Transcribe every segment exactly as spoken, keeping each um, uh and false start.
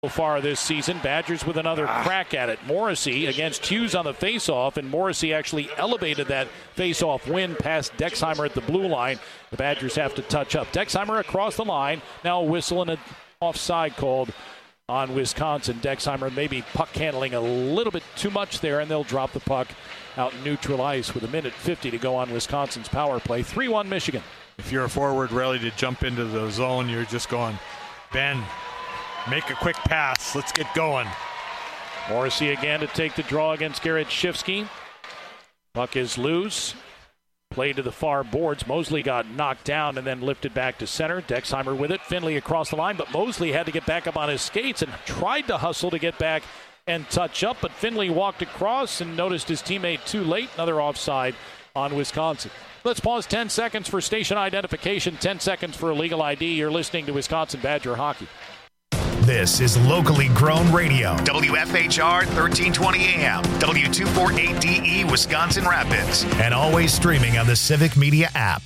So far this season, Badgers with another ah. crack at it. Morrissey against Hughes on the faceoff, and Morrissey actually elevated that faceoff win past Dexheimer at the blue line. The Badgers have to touch up. Dexheimer across the line. Now a whistle and an offside called on Wisconsin. Dexheimer maybe puck handling a little bit too much there, and they'll drop the puck out in neutral ice with a minute fifty to go on Wisconsin's power play. three one Michigan. If you're a forward ready to jump into the zone, you're just going, Ben, make a quick pass. Let's get going. Morrissey again to take the draw against Garrett Shifsky. Puck is loose. Play to the far boards. Mosley got knocked down and then lifted back to center. Dexheimer with it. Finley across the line, but Mosley had to get back up on his skates and tried to hustle to get back and touch up, but Finley walked across and noticed his teammate too late. Another offside on Wisconsin. Let's pause ten seconds for station identification, ten seconds for illegal I D. You're listening to Wisconsin Badger Hockey. This is locally grown radio. W F H R thirteen twenty A M, W two forty-eight D E, Wisconsin Rapids. And always streaming on the Civic Media app.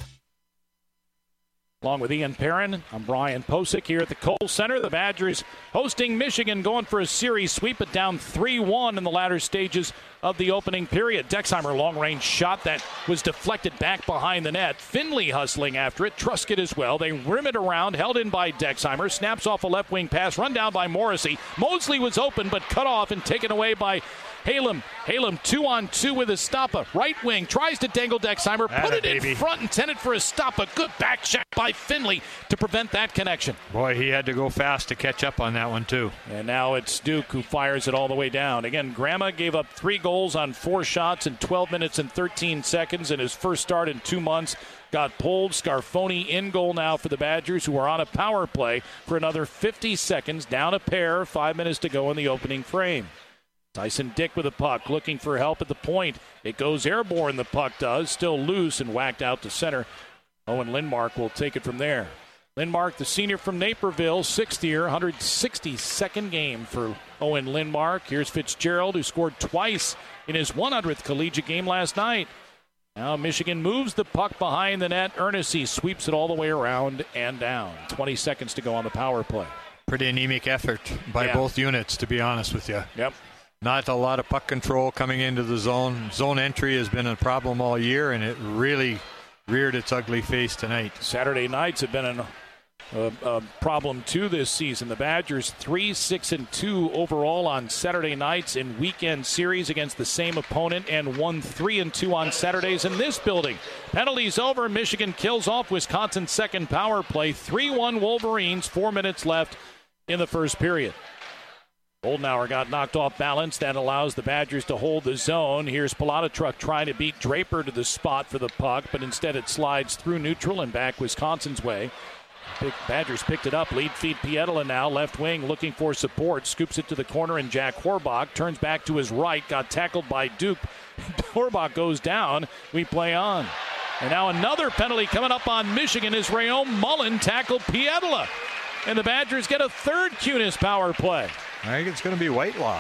Along with Ian Perrin, I'm Brian Posick here at the Kohl Center. The Badgers hosting Michigan, going for a series sweep, but down three one in the latter stages of the opening period. Dexheimer long-range shot that was deflected back behind the net. Finley hustling after it. Truscott as well. They rim it around, held in by Dexheimer. Snaps off a left wing pass, run down by Morrissey. Mosley was open, but cut off and taken away by Halem. Halem two on two with a stopper. Right wing tries to dangle Dexheimer. Put it baby. in front, intended for a stopper. Good back check by Finley to prevent that connection. Boy, he had to go fast to catch up on that one too. And now it's Duke who fires it all the way down. Again, Grandma gave up three goals on four shots in twelve minutes and thirteen seconds in his first start in two months. Got pulled. Scarfoni in goal now for the Badgers, who are on a power play for another fifty seconds. Down a pair. Five minutes to go in the opening frame. Tyson Dick with a puck, looking for help at the point. It goes airborne, the puck does. Still loose and whacked out to center. Owen Lindmark will take it from there. Lindmark, the senior from Naperville, sixth year, one hundred sixty-second game for Owen Lindmark. Here's Fitzgerald, who scored twice in his one hundredth collegiate game last night. Now Michigan moves the puck behind the net. Ernest sweeps it all the way around and down. twenty seconds to go on the power play. Pretty anemic effort by yeah. both units, to be honest with you. Yep. Not a lot of puck control coming into the zone. Zone entry has been a problem all year, and it really reared its ugly face tonight. Saturday nights have been an, a, a problem too this season. The Badgers three, six, and two overall on Saturday nights in weekend series against the same opponent, and won three and two on Saturdays in this building. Penalties over. Michigan kills off Wisconsin's second power play. three one Wolverines. Four minutes left in the first period. Goldenauer got knocked off balance. That allows the Badgers to hold the zone. Here's Palata trying to beat Draper to the spot for the puck, but instead it slides through neutral and back Wisconsin's way. Badgers picked it up. Lead feed Pietila now. Left wing looking for support. Scoops it to the corner, and Jack Horbach turns back to his right. Got tackled by Duke. Horbach goes down. We play on. And now another penalty coming up on Michigan as Rayon Mullen tackled Pietila. And the Badgers get a third Kunis power play. I think it's going to be Whitelaw.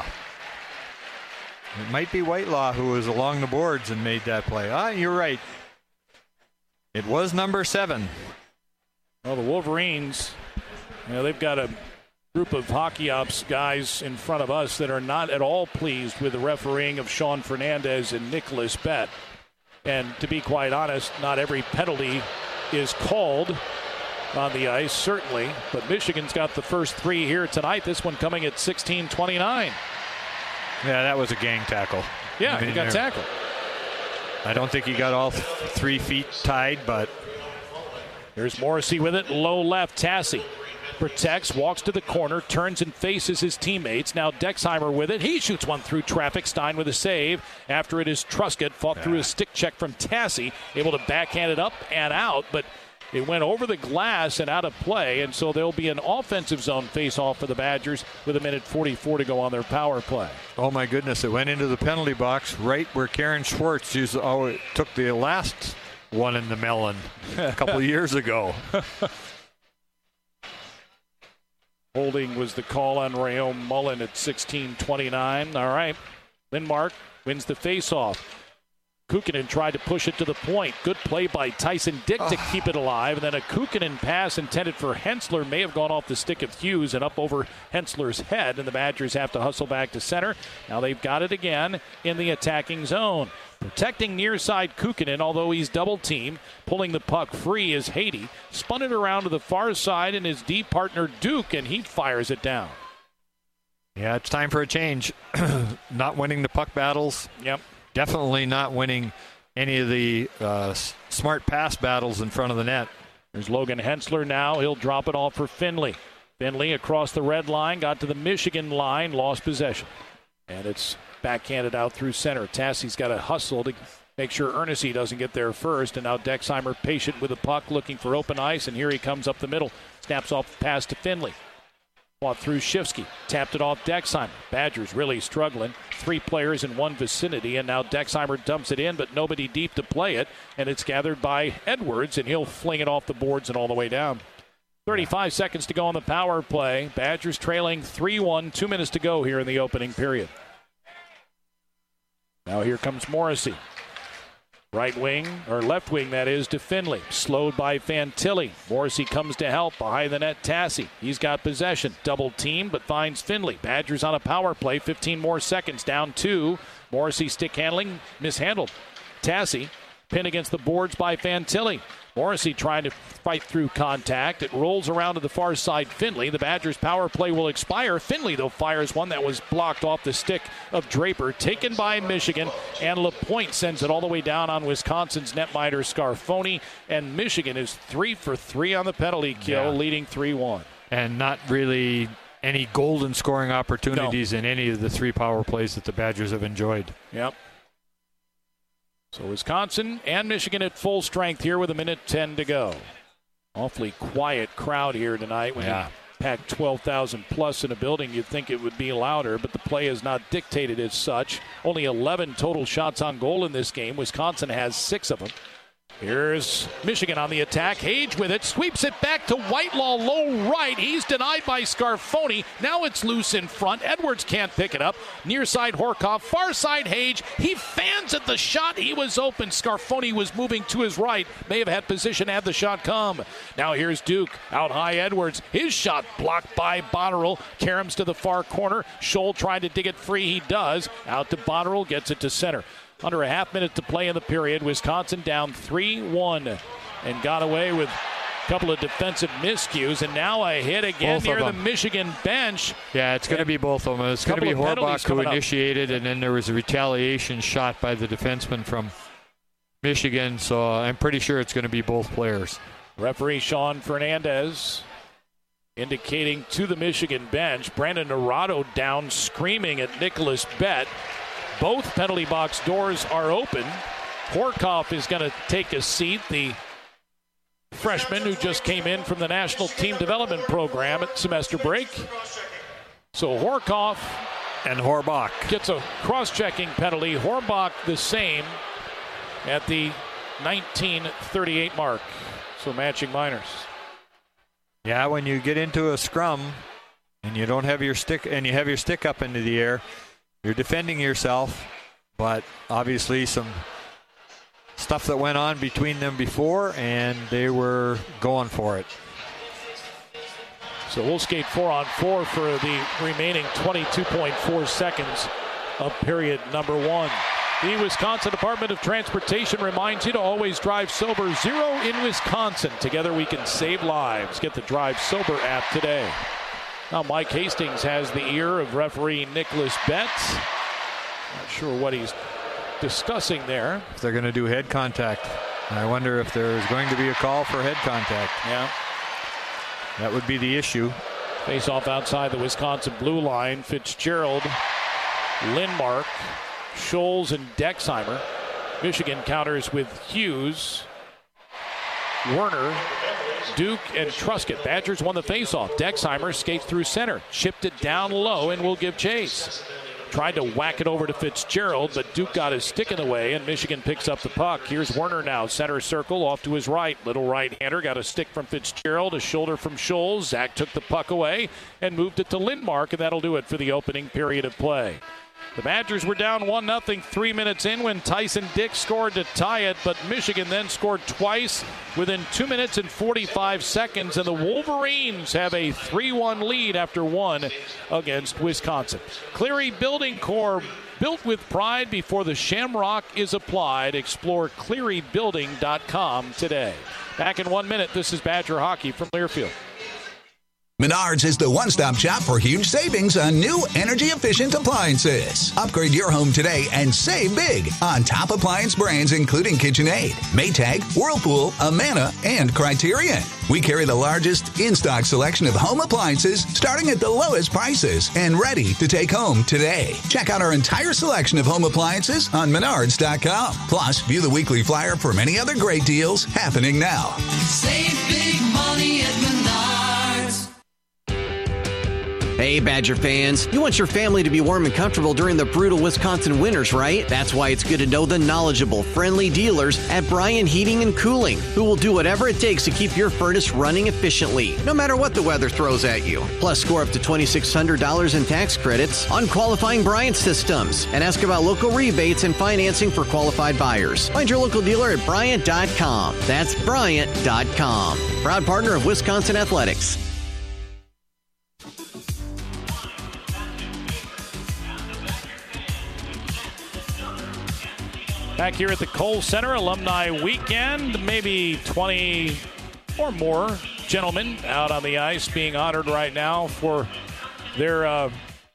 It might be Whitelaw who was along the boards and made that play. Ah, you're right. It was number seven. Well, the Wolverines, you know, they've got a group of hockey ops guys in front of us that are not at all pleased with the refereeing of Sean Fernandez and Nicholas Bett. And to be quite honest, not every penalty is called on the ice, certainly, but Michigan's got the first three here tonight. This one coming at sixteen twenty-nine. Yeah, that was a gang tackle. Yeah, I mean, he got tackled. I don't think he got all th- three feet tied, but there's Morrissey with it, low left. Tassi protects, walks to the corner, turns and faces his teammates. Now Dexheimer with it. He shoots one through traffic. Stein with a save. After it is Truscott, fought yeah. through a stick check from Tassi, able to backhand it up and out, but it went over the glass and out of play, and so there'll be an offensive zone face-off for the Badgers with a minute forty-four to go on their power play. Oh, my goodness. It went into the penalty box right where Karen Schwartz used, oh, took the last one in the melon a couple of years ago. Holding was the call on Rayon Mullen at sixteen twenty-nine. All right. Lindmark wins the face-off. Kukkonen tried to push it to the point. Good play by Tyson Dick to oh. keep it alive. And then a Kukkonen pass intended for Hensler may have gone off the stick of Hughes and up over Hensler's head. And the Badgers have to hustle back to center. Now they've got it again in the attacking zone. Protecting near side Kukkonen, although he's double teamed. Pulling the puck free is Haiti. Spun it around to the far side and his D partner Duke, and he fires it down. Yeah, it's time for a change. Not winning the puck battles. Yep. Definitely not winning any of the uh, s- smart pass battles in front of the net. There's Logan Hensler now. He'll drop it off for Finley. Finley across the red line, got to the Michigan line, lost possession. And it's backhanded out through center. Tassie's got to hustle to make sure Ernest doesn't get there first. And now Dexheimer patient with the puck, looking for open ice. And here he comes up the middle. Snaps off the pass to Finley. Fought through Shifsky. Tapped it off Dexheimer. Badgers really struggling. Three players in one vicinity. And now Dexheimer dumps it in, but nobody deep to play it. And it's gathered by Edwards, and he'll fling it off the boards and all the way down. thirty-five seconds to go on the power play. Badgers trailing three one. Two minutes to go here in the opening period. Now here comes Morrissey. Right wing, or left wing, that is, to Finley. Slowed by Fantilli. Morrissey comes to help. Behind the net, Tassie. He's got possession. Double team, but finds Finley. Badgers on a power play. fifteen more seconds. Down two. Morrissey stick handling. Mishandled. Tassie. Pin against the boards by Fantilli. Morrissey trying to fight through contact. It rolls around to the far side. Finley. The Badgers' power play will expire. Finley, though, fires one that was blocked off the stick of Draper. Taken by Michigan. And LaPointe sends it all the way down on Wisconsin's netminder Scarfoni. And Michigan is three for three on the penalty kill, yeah. leading three one. And not really any golden scoring opportunities no. in any of the three power plays that the Badgers have enjoyed. Yep. So Wisconsin and Michigan at full strength here with a minute ten to go. Awfully quiet crowd here tonight. When yeah. you pack twelve thousand plus in a building, you'd think it would be louder, but the play is not dictated as such. Only eleven total shots on goal in this game. Wisconsin has six of them. Here's Michigan on the attack. Hage with it. Sweeps it back to Whitelaw, low right. He's denied by Scarfoni. Now it's loose in front. Edwards can't pick it up. Near side Horkoff. Far side Hage. He fans at the shot. He was open. Scarfoni was moving to his right. May have had position had the shot come. Now here's Duke. Out high Edwards. His shot blocked by Botterill. Karams to the far corner. Scholl trying to dig it free. He does. Out to Botterill. Gets it to center. Under a half minute to play in the period. Wisconsin down three one and got away with a couple of defensive miscues. And now a hit again both near the Michigan bench. Yeah, it's going to be both of them. It's going to be Horbach who initiated, up. and then there was a retaliation shot by the defenseman from Michigan. So I'm pretty sure it's going to be both players. Referee Sean Fernandez indicating to the Michigan bench. Brandon Naranjo down screaming at Nicholas Bett. Both penalty box doors are open. Horkoff is going to take a seat, the freshman who just came in from the National Team Development Program at semester break. So Horkoff and Horbach gets a cross-checking penalty. Horbach the same at the nineteen thirty-eight mark. So matching minors. Yeah, when you get into a scrum and you don't have your stick and you have your stick up into the air, you're defending yourself, but obviously some stuff that went on between them before, and they were going for it. So we'll skate four on four for the remaining twenty-two point four seconds of period number one. The Wisconsin Department of Transportation reminds you to always drive sober. Zero in Wisconsin. Together we can save lives. Get the Drive Sober app today. Now Mike Hastings has the ear of referee Nicholas Bett. Not sure what he's discussing there. If they're going to do head contact. And I wonder if there's going to be a call for head contact. Yeah. That would be the issue. Face off outside the Wisconsin blue line. Fitzgerald, Lindmark, Scholes, and Dexheimer. Michigan counters with Hughes, Werner, Duke, and Truscott. Badgers won the faceoff. Dexheimer skates through center. Chipped it down low and will give chase. Tried to whack it over to Fitzgerald, but Duke got his stick in the way, and Michigan picks up the puck. Here's Werner now, center circle, off to his right. Little right-hander, got a stick from Fitzgerald, a shoulder from Scholes. Zach took the puck away and moved it to Lindmark, and that'll do it for the opening period of play. The Badgers were down one nothing three minutes in when Tyson Dick scored to tie it, but Michigan then scored twice within two minutes and forty-five seconds, and the Wolverines have a three one lead after one against Wisconsin. Cleary Building Corps, built with pride before the shamrock is applied. Explore cleary building dot com today. Back in one minute, this is Badger Hockey from Learfield. Menards is the one-stop shop for huge savings on new energy-efficient appliances. Upgrade your home today and save big on top appliance brands including KitchenAid, Maytag, Whirlpool, Amana, and Criterion. We carry the largest in-stock selection of home appliances starting at the lowest prices and ready to take home today. Check out our entire selection of home appliances on menards dot com. Plus, view the weekly flyer for many other great deals happening now. Save big money at Menards. Hey, Badger fans, you want your family to be warm and comfortable during the brutal Wisconsin winters, right? That's why it's good to know the knowledgeable, friendly dealers at Bryan Heating and Cooling, who will do whatever it takes to keep your furnace running efficiently, no matter what the weather throws at you. Plus, score up to two thousand six hundred dollars in tax credits on qualifying Bryant systems, and ask about local rebates and financing for qualified buyers. Find your local dealer at Bryant dot com. That's Bryant dot com. Proud partner of Wisconsin Athletics. Back here at the Kohl Center, Alumni Weekend, maybe twenty or more gentlemen out on the ice being honored right now for their uh,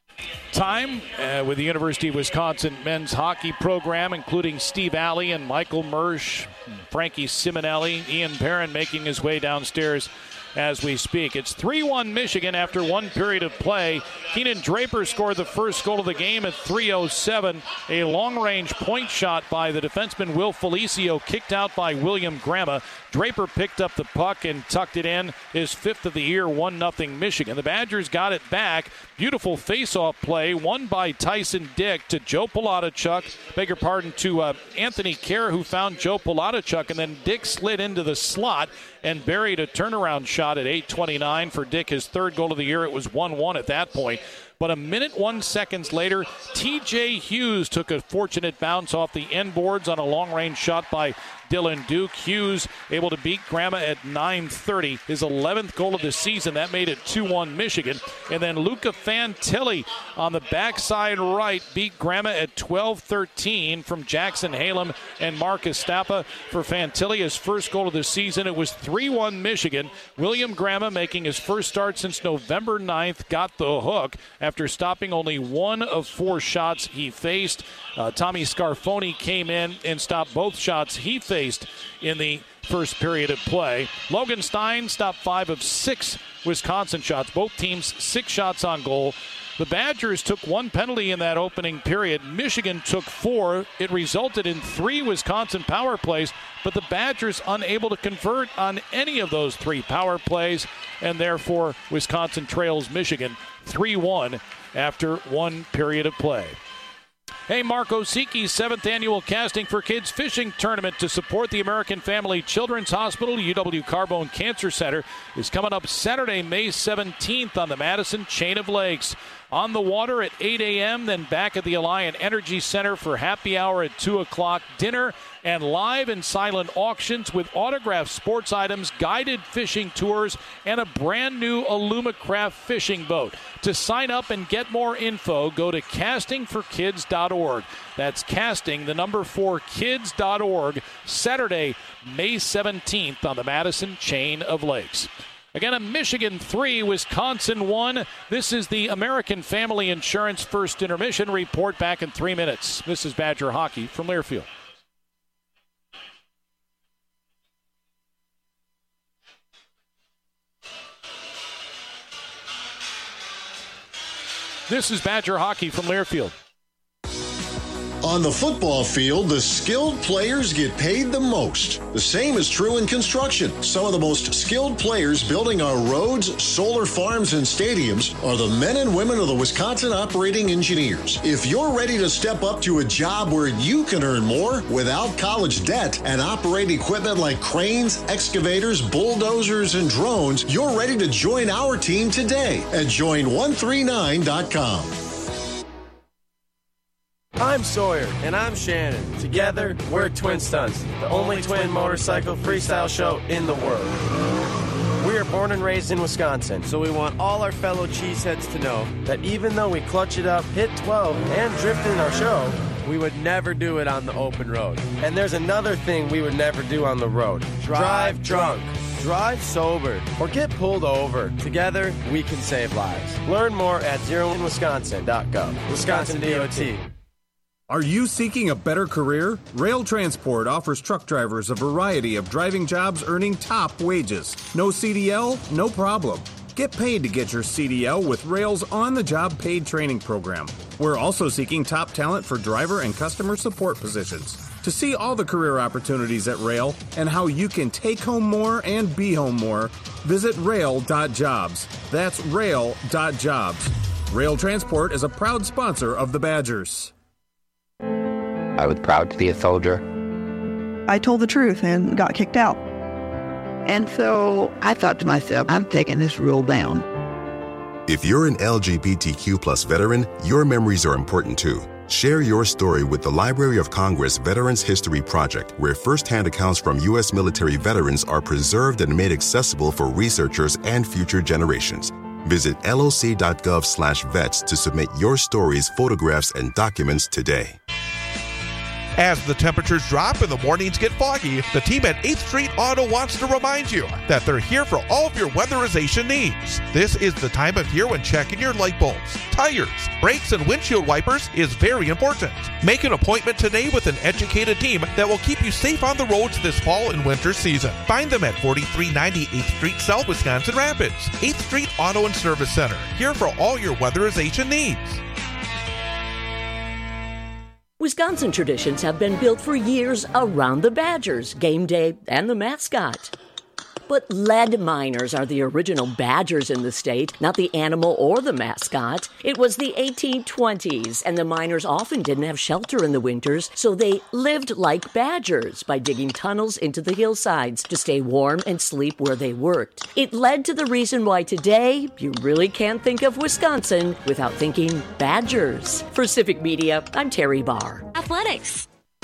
time uh, with the University of Wisconsin men's hockey program, including Steve Alley and Michael Mersch, Frankie Simonelli, Ian Perrin making his way downstairs as we speak. It's three one Michigan after one period of play. Keenan Draper scored the first goal of the game at three oh seven. A long-range point shot by the defenseman Will Felicio, kicked out by William Grama. Draper picked up the puck and tucked it in, his fifth of the year, one nothing Michigan. The Badgers got it back. Beautiful face-off play, won by Tyson Dick to Joe Polotachuk, beg your pardon, to uh, Anthony Kerr, who found Joe Polotachuk, and then Dick slid into the slot and buried a turnaround shot at eight twenty-nine for Dick, his third goal of the year. It was one one at that point. But a minute, one seconds later, T J Hughes took a fortunate bounce off the end boards on a long-range shot by Dylan Duke. Hughes able to beat Grama at nine thirty, his eleventh goal of the season. That made it two one Michigan. And then Luca Fantilli on the backside right beat Grama at twelve thirteen from Jackson Halem and Marcus Stappa. For Fantilli, his first goal of the season, it was three one Michigan. William Grama, making his first start since November ninth, got the hook after stopping only one of four shots he faced. Uh, Tommy Scarfoni came in and stopped both shots he faced in the first period of play. Logan Stein stopped five of six Wisconsin shots, both teams six shots on goal. The Badgers took one penalty in that opening period. Michigan took four. It resulted in three Wisconsin power plays, but the Badgers unable to convert on any of those three power plays, and therefore Wisconsin trails Michigan three one after one period of play. Hey, Mark Osiki's seventh annual Casting for Kids fishing tournament to support the American Family Children's Hospital U W Carbone Cancer Center is coming up Saturday, May seventeenth on the Madison Chain of Lakes. On the water at eight a.m., then back at the Alliant Energy Center for happy hour at two o'clock, dinner, and live and silent auctions with autographed sports items, guided fishing tours, and a brand new Alumacraft fishing boat. To sign up and get more info, go to casting for kids dot org. That's casting, the number four, kids dot org, Saturday, May seventeenth on the Madison Chain of Lakes. Again, a Michigan three, Wisconsin one. This is the American Family Insurance First Intermission report back in three minutes. This is Badger Hockey from Learfield. This is Badger Hockey from Learfield. On the football field, the skilled players get paid the most. The same is true in construction. Some of the most skilled players building our roads, solar farms, and stadiums are the men and women of the Wisconsin Operating Engineers. If you're ready to step up to a job where you can earn more without college debt and operate equipment like cranes, excavators, bulldozers, and drones, you're ready to join our team today at join one three nine dot com. I'm Sawyer. And I'm Shannon. Together, we're Twin Stunts, the only twin motorcycle freestyle show in the world. We are born and raised in Wisconsin, so we want all our fellow cheeseheads to know that even though we clutch it up, hit twelve, and drift in our show, we would never do it on the open road. And there's another thing we would never do on the road. Drive drunk. Drive sober. Or get pulled over. Together, we can save lives. Learn more at zero in wisconsin dot gov. Wisconsin D O T. Are you seeking a better career? Rail Transport offers truck drivers a variety of driving jobs earning top wages. No C D L? No problem. Get paid to get your C D L with Rail's on-the-job paid training program. We're also seeking top talent for driver and customer support positions. To see all the career opportunities at Rail and how you can take home more and be home more, visit rail dot jobs. That's rail dot jobs. Rail Transport is a proud sponsor of the Badgers. I was proud to be a soldier. I told the truth and got kicked out. And so I thought to myself, I'm taking this rule down. If you're an L G B T Q plus veteran, your memories are important too. Share your story with the Library of Congress Veterans History Project, where firsthand accounts from U S military veterans are preserved and made accessible for researchers and future generations. Visit L O C dot gov slash vets to submit your stories, photographs, and documents today. As the temperatures drop and the mornings get foggy, the team at eighth Street Auto wants to remind you that they're here for all of your weatherization needs. This is the time of year when checking your light bulbs, tires, brakes, and windshield wipers is very important. Make an appointment today with an educated team that will keep you safe on the roads this fall and winter season. Find them at forty-three ninety eighth Street South, Wisconsin Rapids. eighth Street Auto and Service Center, here for all your weatherization needs. Wisconsin traditions have been built for years around the Badgers, game day, and the mascot. But lead miners are the original Badgers in the state, not the animal or the mascot. It was the eighteen twenties, and the miners often didn't have shelter in the winters, so they lived like Badgers by digging tunnels into the hillsides to stay warm and sleep where they worked. It led to the reason why today you really can't think of Wisconsin without thinking Badgers. For Civic Media, I'm Terry Barr. Athletics.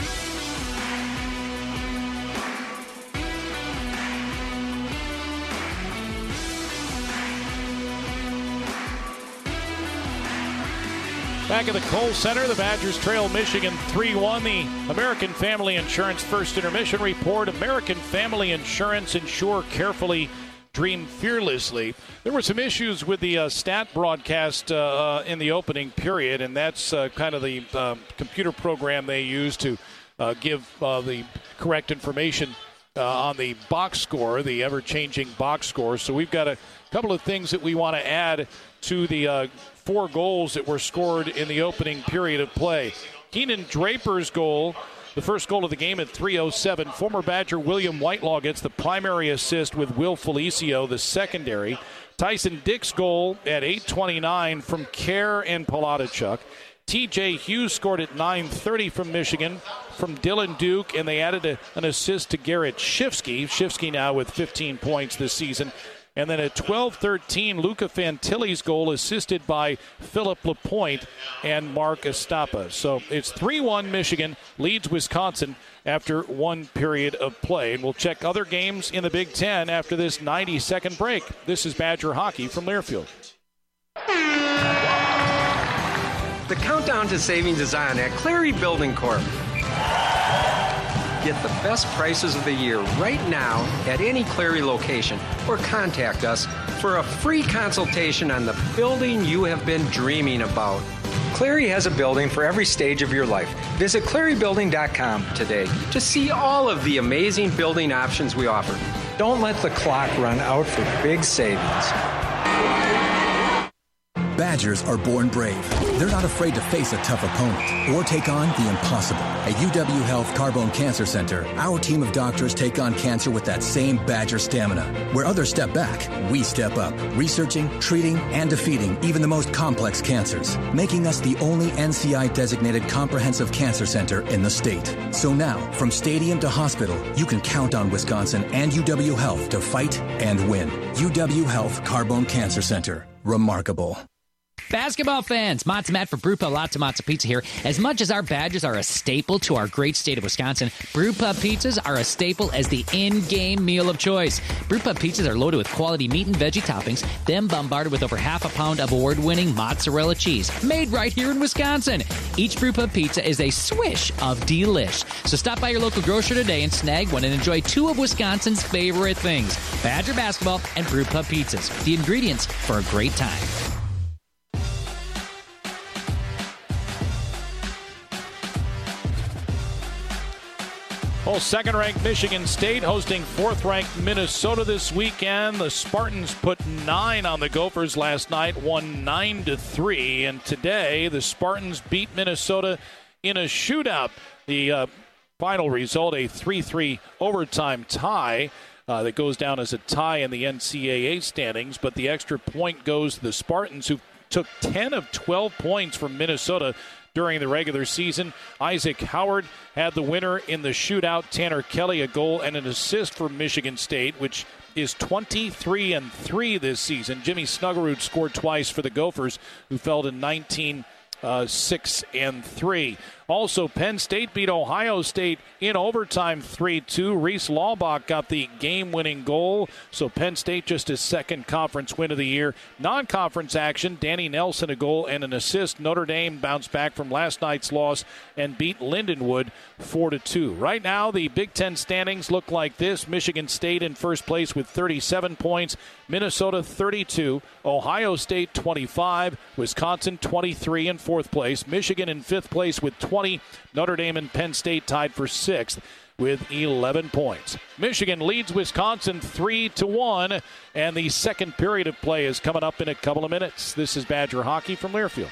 Back at the Kohl Center, the Badgers trail Michigan three one. The American Family Insurance First Intermission Report. American Family Insurance, insure carefully, dream fearlessly. There were some issues with the uh, stat broadcast uh, uh, in the opening period, and that's uh, kind of the uh, computer program they use to uh, give uh, the correct information uh, on the box score, the ever-changing box score. So we've got a couple of things that we want to add to the uh, four goals that were scored in the opening period of play. Keenan Draper's goal, the first goal of the game at three oh seven. Former Badger William Whitelaw gets the primary assist with Will Felicio, the secondary. Tyson Dick's goal at eight twenty-nine from Kerr and Palatichuk. T J Hughes scored at nine thirty from Michigan from Dylan Duke, and they added a, an assist to Garrett Shifsky. Shifsky now with fifteen points this season. And then at twelve thirteen, Luca Fantilli's goal assisted by Philip Lapointe and Mark Estapa. So it's three one Michigan leads Wisconsin after one period of play. And we'll check other games in the Big Ten after this ninety-second break. This is Badger Hockey from Learfield. The countdown to savings is on at Cleary Building Corp. Get the best prices of the year right now at any Cleary location or contact us for a free consultation on the building you have been dreaming about. Cleary has a building for every stage of your life. Visit cleary building dot com today to see all of the amazing building options we offer. Don't let the clock run out for big savings. Badgers are born brave. They're not afraid to face a tough opponent or take on the impossible. At U W Health Carbone Cancer Center, our team of doctors take on cancer with that same Badger stamina. Where others step back, we step up, researching, treating, and defeating even the most complex cancers, making us the only N C I-designated comprehensive cancer center in the state. So now, from stadium to hospital, you can count on Wisconsin and U W Health to fight and win. U W Health Carbone Cancer Center. Remarkable. Basketball fans, Matza Matt for Brew Pub Lots of Matza Pizza here. As much as our Badgers are a staple to our great state of Wisconsin, Brew Pub pizzas are a staple as the in-game meal of choice. Brew Pub pizzas are loaded with quality meat and veggie toppings, then bombarded with over half a pound of award-winning mozzarella cheese, made right here in Wisconsin. Each Brew Pub pizza is a swish of delish. So stop by your local grocer today and snag one and enjoy two of Wisconsin's favorite things, Badger basketball and Brew Pub pizzas. The ingredients for a great time. Well, second-ranked Michigan State hosting fourth-ranked Minnesota this weekend. The Spartans put nine on the Gophers last night, won nine to three. And today, the Spartans beat Minnesota in a shootout. The uh, final result, a three three overtime tie uh, that goes down as a tie in the N C double A standings. But the extra point goes to the Spartans, who took ten of twelve points from Minnesota during the regular season. Isaac Howard had the winner in the shootout. Tanner Kelly a goal and an assist for Michigan State, which is twenty-three and three this season. Jimmy Snuggerud scored twice for the Gophers, who fell to nineteen, six and three. Also, Penn State beat Ohio State in overtime three two. Reese Laubach got the game-winning goal, so Penn State just his second conference win of the year. Non-conference action, Danny Nelson a goal and an assist. Notre Dame bounced back from last night's loss and beat Lindenwood four to two. Right now, the Big Ten standings look like this. Michigan State in first place with thirty-seven points. Minnesota thirty-two. Ohio State twenty-five. Wisconsin twenty-three in fourth place. Michigan in fifth place with twenty. Notre Dame and Penn State tied for sixth with eleven points. Michigan leads Wisconsin three to one, and the second period of play is coming up in a couple of minutes. This is Badger Hockey from Learfield.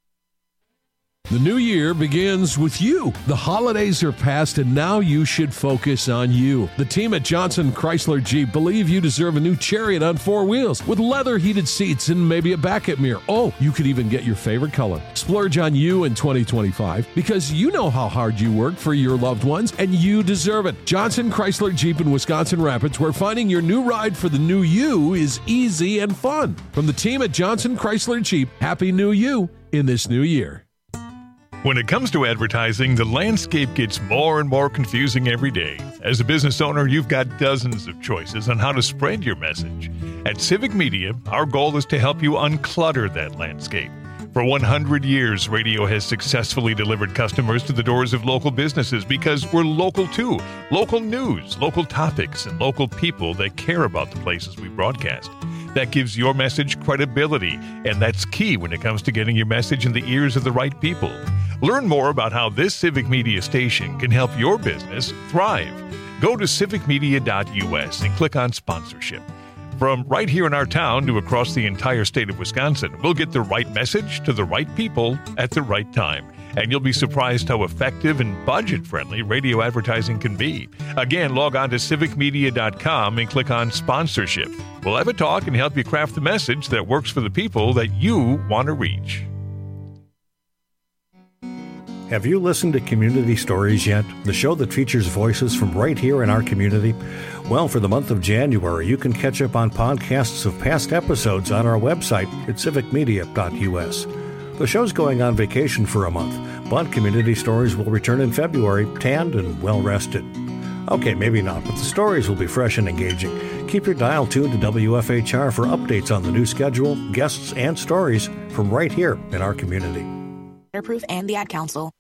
The new year begins with you. The holidays are past, and now you should focus on you. The team at Johnson Chrysler Jeep believe you deserve a new Chariot on four wheels with leather-heated seats and maybe a backup mirror. Oh, you could even get your favorite color. Splurge on you in twenty twenty-five because you know how hard you work for your loved ones, and you deserve it. Johnson Chrysler Jeep in Wisconsin Rapids, where finding your new ride for the new you is easy and fun. From the team at Johnson Chrysler Jeep, Happy New You in this new year. When it comes to advertising, the landscape gets more and more confusing every day. As a business owner, you've got dozens of choices on how to spread your message. At Civic Media, our goal is to help you unclutter that landscape. For one hundred years, radio has successfully delivered customers to the doors of local businesses because we're local too. Local news, local topics, and local people that care about the places we broadcast. That gives your message credibility, and that's key when it comes to getting your message in the ears of the right people. Learn more about how this Civic Media station can help your business thrive. Go to civic media dot u s and click on sponsorship. From right here in our town to across the entire state of Wisconsin, we'll get the right message to the right people at the right time. And you'll be surprised how effective and budget-friendly radio advertising can be. Again, log on to civic media dot com and click on sponsorship. We'll have a talk and help you craft the message that works for the people that you want to reach. Have you listened to Community Stories yet? The show that features voices from right here in our community? Well, for the month of January, you can catch up on podcasts of past episodes on our website at civic media dot u s. The show's going on vacation for a month, but Community Stories will return in February, tanned and well-rested. Okay, maybe not, but the stories will be fresh and engaging. Keep your dial tuned to W F H R for updates on the new schedule, guests, and stories from right here in our community. Waterproof and the Ad Council.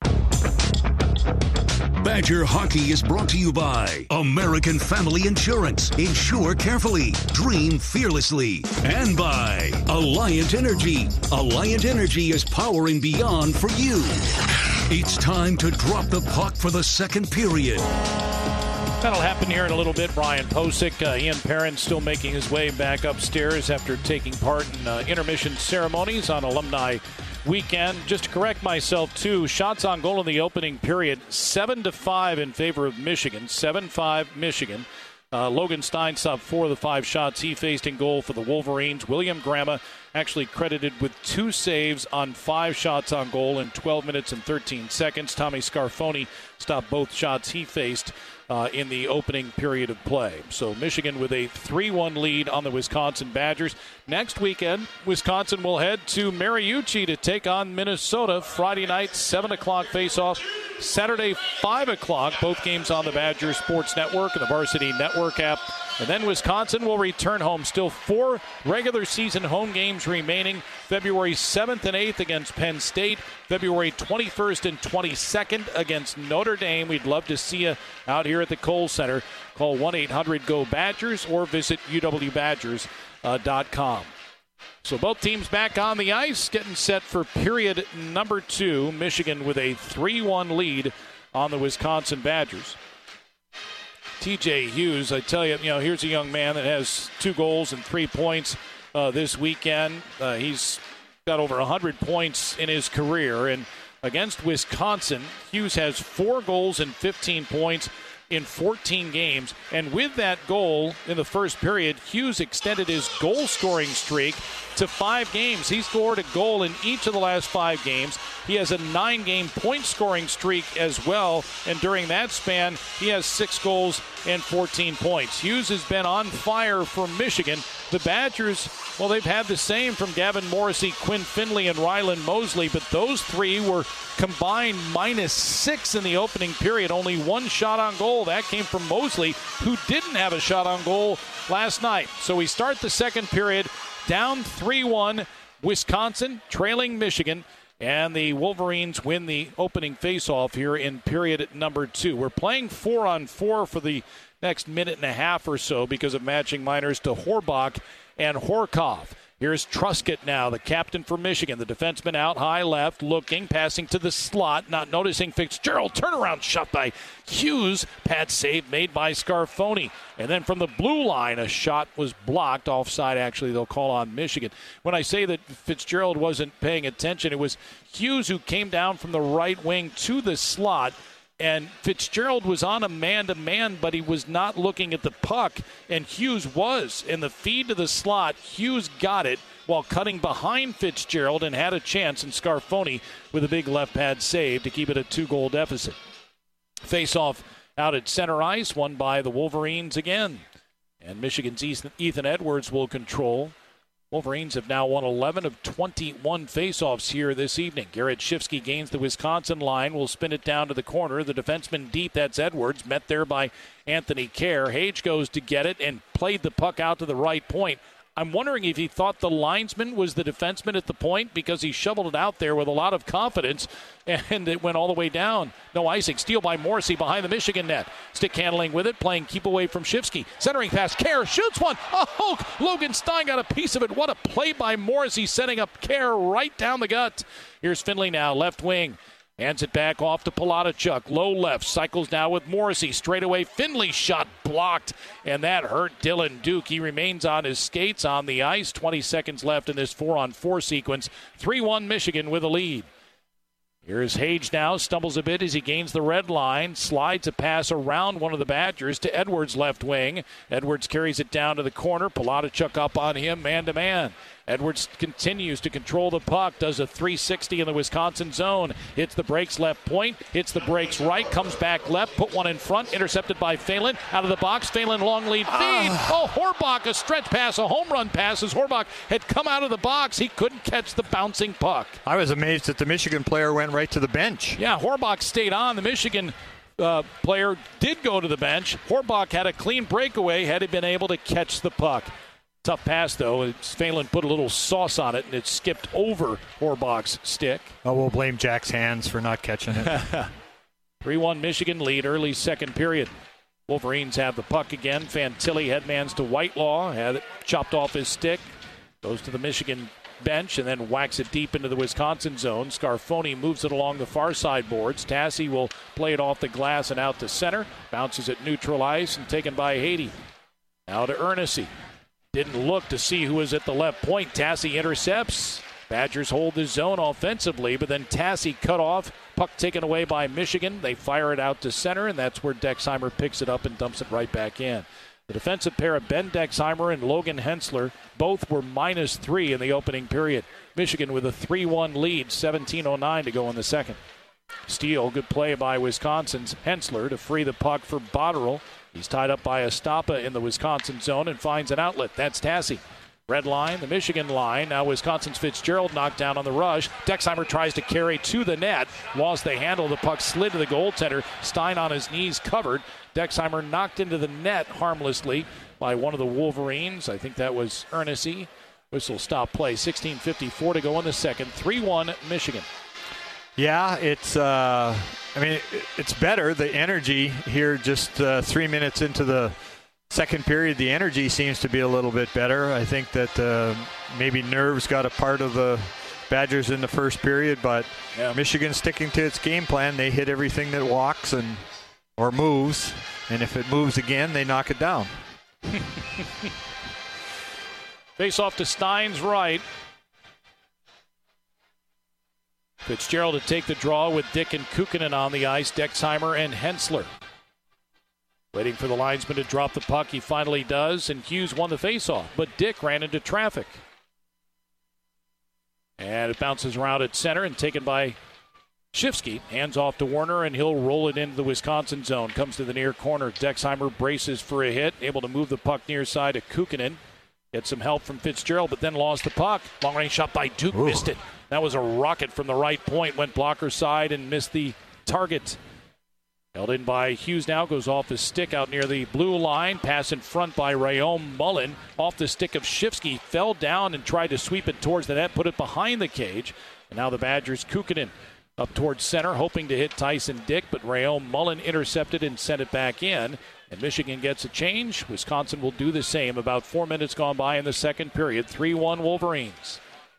Badger Hockey is brought to you by American Family Insurance. Insure carefully. Dream fearlessly. And by Alliant Energy. Alliant Energy is powering beyond for you. It's time to drop the puck for the second period. That'll happen here in a little bit. Brian Posick, uh, Ian Perrin still making his way back upstairs after taking part in uh, intermission ceremonies on alumni weekend. Just to correct myself, too, shots on goal in the opening period, seven to five in favor of Michigan, seven five Michigan. Uh, Logan Steinsopp, four of the five shots he faced in goal for the Wolverines. William Grama actually credited with two saves on five shots on goal in twelve minutes and thirteen seconds. Tommy Scarfoni stopped both shots he faced uh, in the opening period of play. So Michigan with a three one lead on the Wisconsin Badgers. Next weekend, Wisconsin will head to Mariucci to take on Minnesota. Friday night, seven o'clock face-off. Saturday, five o'clock. Both games on the Badgers Sports Network and the Varsity Network app. And then Wisconsin will return home. Still four regular season home games remaining. February seventh and eighth against Penn State. February twenty-first and twenty-second against Notre Dame. We'd love to see you out here at the Kohl Center. Call one eight hundred go Badgers or visit U W Badgers dot com. So both teams back on the ice, getting set for period number two. Michigan with a three one lead on the Wisconsin Badgers. T J Hughes, I tell you, you know, here's a young man that has two goals and three points uh, this weekend. Uh, he's got over one hundred points in his career. And against Wisconsin, Hughes has four goals and fifteen points in fourteen games. And with that goal in the first period, Hughes extended his goal-scoring streak to five games. He scored a goal in each of the last five games. He has a nine-game point-scoring streak as well, and during that span, he has six goals and fourteen points. Hughes has been on fire for Michigan. The Badgers, well, they've had the same from Gavin Morrissey, Quinn Finley, and Ryland Mosley, but those three were combined minus six in the opening period. Only one shot on goal. That came from Mosley, who didn't have a shot on goal last night. So we start the second period down three one, Wisconsin trailing Michigan, and the Wolverines win the opening faceoff here in period number two. We're playing four on four for the next minute and a half or so because of matching minors to Horbach and Horkoff. Here's Truscott now, the captain for Michigan. The defenseman out high left, looking, passing to the slot, not noticing Fitzgerald. Turnaround shot by Hughes. Pad save made by Scarfoni. And then from the blue line, a shot was blocked. Offside, actually, they'll call on Michigan. When I say that Fitzgerald wasn't paying attention, it was Hughes who came down from the right wing to the slot. And Fitzgerald was on a man-to-man, but he was not looking at the puck, and Hughes was. In the feed to the slot, Hughes got it while cutting behind Fitzgerald and had a chance, and Scarfoni with a big left pad save to keep it a two-goal deficit. Face-off out at center ice, won by the Wolverines again. And Michigan's Ethan Edwards will control. Wolverines have now won eleven of twenty-one faceoffs here this evening. Garrett Shifsky gains the Wisconsin line, will spin it down to the corner. The defenseman deep, that's Edwards, met there by Anthony Kerr. Hage goes to get it and played the puck out to the right point. I'm wondering if he thought the linesman was the defenseman at the point because he shoveled it out there with a lot of confidence, and it went all the way down. No icing. Steal by Morrissey behind the Michigan net. Stick handling with it, playing keep away from Shifsky. Centering pass. Kerr shoots one. Oh, Logan Stein got a piece of it. What a play by Morrissey, setting up Kerr right down the gut. Here's Finley now, left wing. Hands it back off to Palatichuk. Low left. Cycles now with Morrissey. Straight away. Finley shot blocked. And that hurt Dylan Duke. He remains on his skates on the ice. twenty seconds left in this four on four sequence. three one Michigan with a lead. Here's Hage now. Stumbles a bit as he gains the red line. Slides a pass around one of the Badgers to Edwards' left wing. Edwards carries it down to the corner. Palatichuk up on him, man-to-man. Edwards continues to control the puck, does a three sixty in the Wisconsin zone. Hits the brakes left point, hits the brakes right, comes back left, put one in front, intercepted by Phelan. Out of the box, Phelan long lead feed. Oh, Horbach, a stretch pass, a home run pass as Horbach had come out of the box. He couldn't catch the bouncing puck. I was amazed that the Michigan player went right to the bench. Yeah, Horbach stayed on. The Michigan uh, player did go to the bench. Horbach had a clean breakaway had he been able to catch the puck. Tough pass, though. It's Phelan put a little sauce on it, and it skipped over Horbach's stick. Oh, we'll blame Jack's hands for not catching it. three one Michigan lead, early second period. Wolverines have the puck again. Fantilli headmans to Whitelaw. Had it chopped off his stick. Goes to the Michigan bench and then whacks it deep into the Wisconsin zone. Scarfoni moves it along the far side boards. Tassi will play it off the glass and out to center. Bounces at neutral ice and taken by Haiti. Now to Ernessy. Didn't look to see who was at the left point. Tassi intercepts. Badgers hold the zone offensively, but then Tassi cut off. Puck taken away by Michigan. They fire it out to center, and that's where Dexheimer picks it up and dumps it right back in. The defensive pair of Ben Dexheimer and Logan Hensler both were minus three in the opening period. Michigan with a three one lead, seventeen oh nine to go in the second. steal. Good play by Wisconsin's Hensler to free the puck for Botterill. He's tied up by Estapa in the Wisconsin zone and finds an outlet. That's Tassi. Red line, the Michigan line. Now Wisconsin's Fitzgerald knocked down on the rush. Dexheimer tries to carry to the net. Lost the handle. The puck slid to the goaltender. Stein on his knees covered. Dexheimer knocked into the net harmlessly by one of the Wolverines. I think that was Ernest. Whistle stop play. sixteen fifty-four to go in the second. three one Michigan. Yeah, it's, uh, I mean, it's better. The energy here just uh, three minutes into the second period, the energy seems to be a little bit better. I think that uh, maybe nerves got a part of the Badgers in the first period, but yeah. Michigan sticking to its game plan. They hit everything that walks and or moves, and if it moves again, they knock it down. Face off to Stein's right. Fitzgerald to take the draw with Dick and Kukkonen on the ice, Dexheimer and Hensler. Waiting for the linesman to drop the puck. He finally does, and Hughes won the faceoff, but Dick ran into traffic. And it bounces around at center and taken by Shifsky. Hands off to Warner, and he'll roll it into the Wisconsin zone. Comes to the near corner. Dexheimer braces for a hit, able to move the puck near side to Kukkonen. Get some help from Fitzgerald, but then lost the puck. Long-range shot by Duke, Ooh. Missed it. That was a rocket from the right point. Went blocker side and missed the target. Held in by Hughes now, goes off his stick out near the blue line. Pass in front by Rayom Mullen. Off the stick of Shifsky. Fell down and tried to sweep it towards the net, put it behind the cage. And now the Badgers, Kukkonen up towards center, hoping to hit Tyson Dick, but Rayom Mullen intercepted and sent it back in. And Michigan gets a change. Wisconsin will do the same. About four minutes gone by in the second period. three one Wolverines.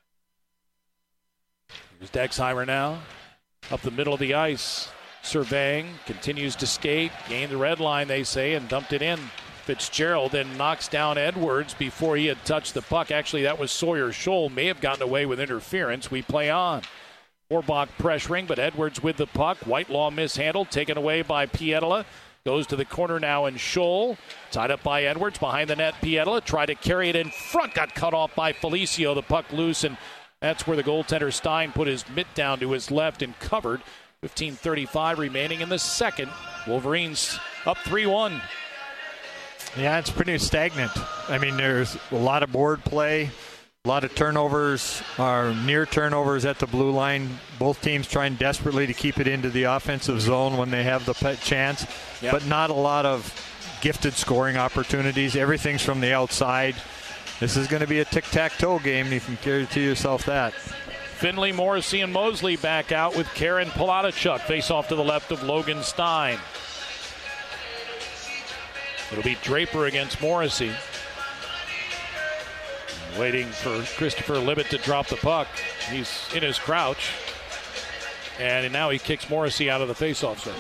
Here's Dexheimer now. Up the middle of the ice. Surveying, continues to skate, gained the red line, they say, and dumped it in. Fitzgerald then knocks down Edwards before he had touched the puck. Actually, that was Sawyer Scholl. May have gotten away with interference. We play on. Orbach pressuring, but Edwards with the puck. Whitelaw mishandled, taken away by Pietila. Goes to the corner now, and Scholl, tied up by Edwards, behind the net. Pietila tried to carry it in front, got cut off by Felicio. The puck loose, and that's where the goaltender Stein put his mitt down to his left and covered. fifteen thirty-five remaining in the second. Wolverines up three one. Yeah, it's pretty stagnant. I mean, there's a lot of board play, a lot of turnovers, or near turnovers at the blue line. Both teams trying desperately to keep it into the offensive zone when they have the chance, yep. But not a lot of gifted scoring opportunities. Everything's from the outside. This is going to be a tic-tac-toe game. You can guarantee yourself that. Finley, Morrissey, and Mosley back out with Karen Palatichuk. Face off to the left of Logan Stein. It'll be Draper against Morrissey. Waiting for Christopher Libet to drop the puck. He's in his crouch. And now he kicks Morrissey out of the faceoff circle.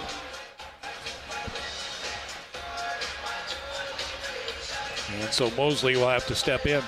And so Mosley will have to step in.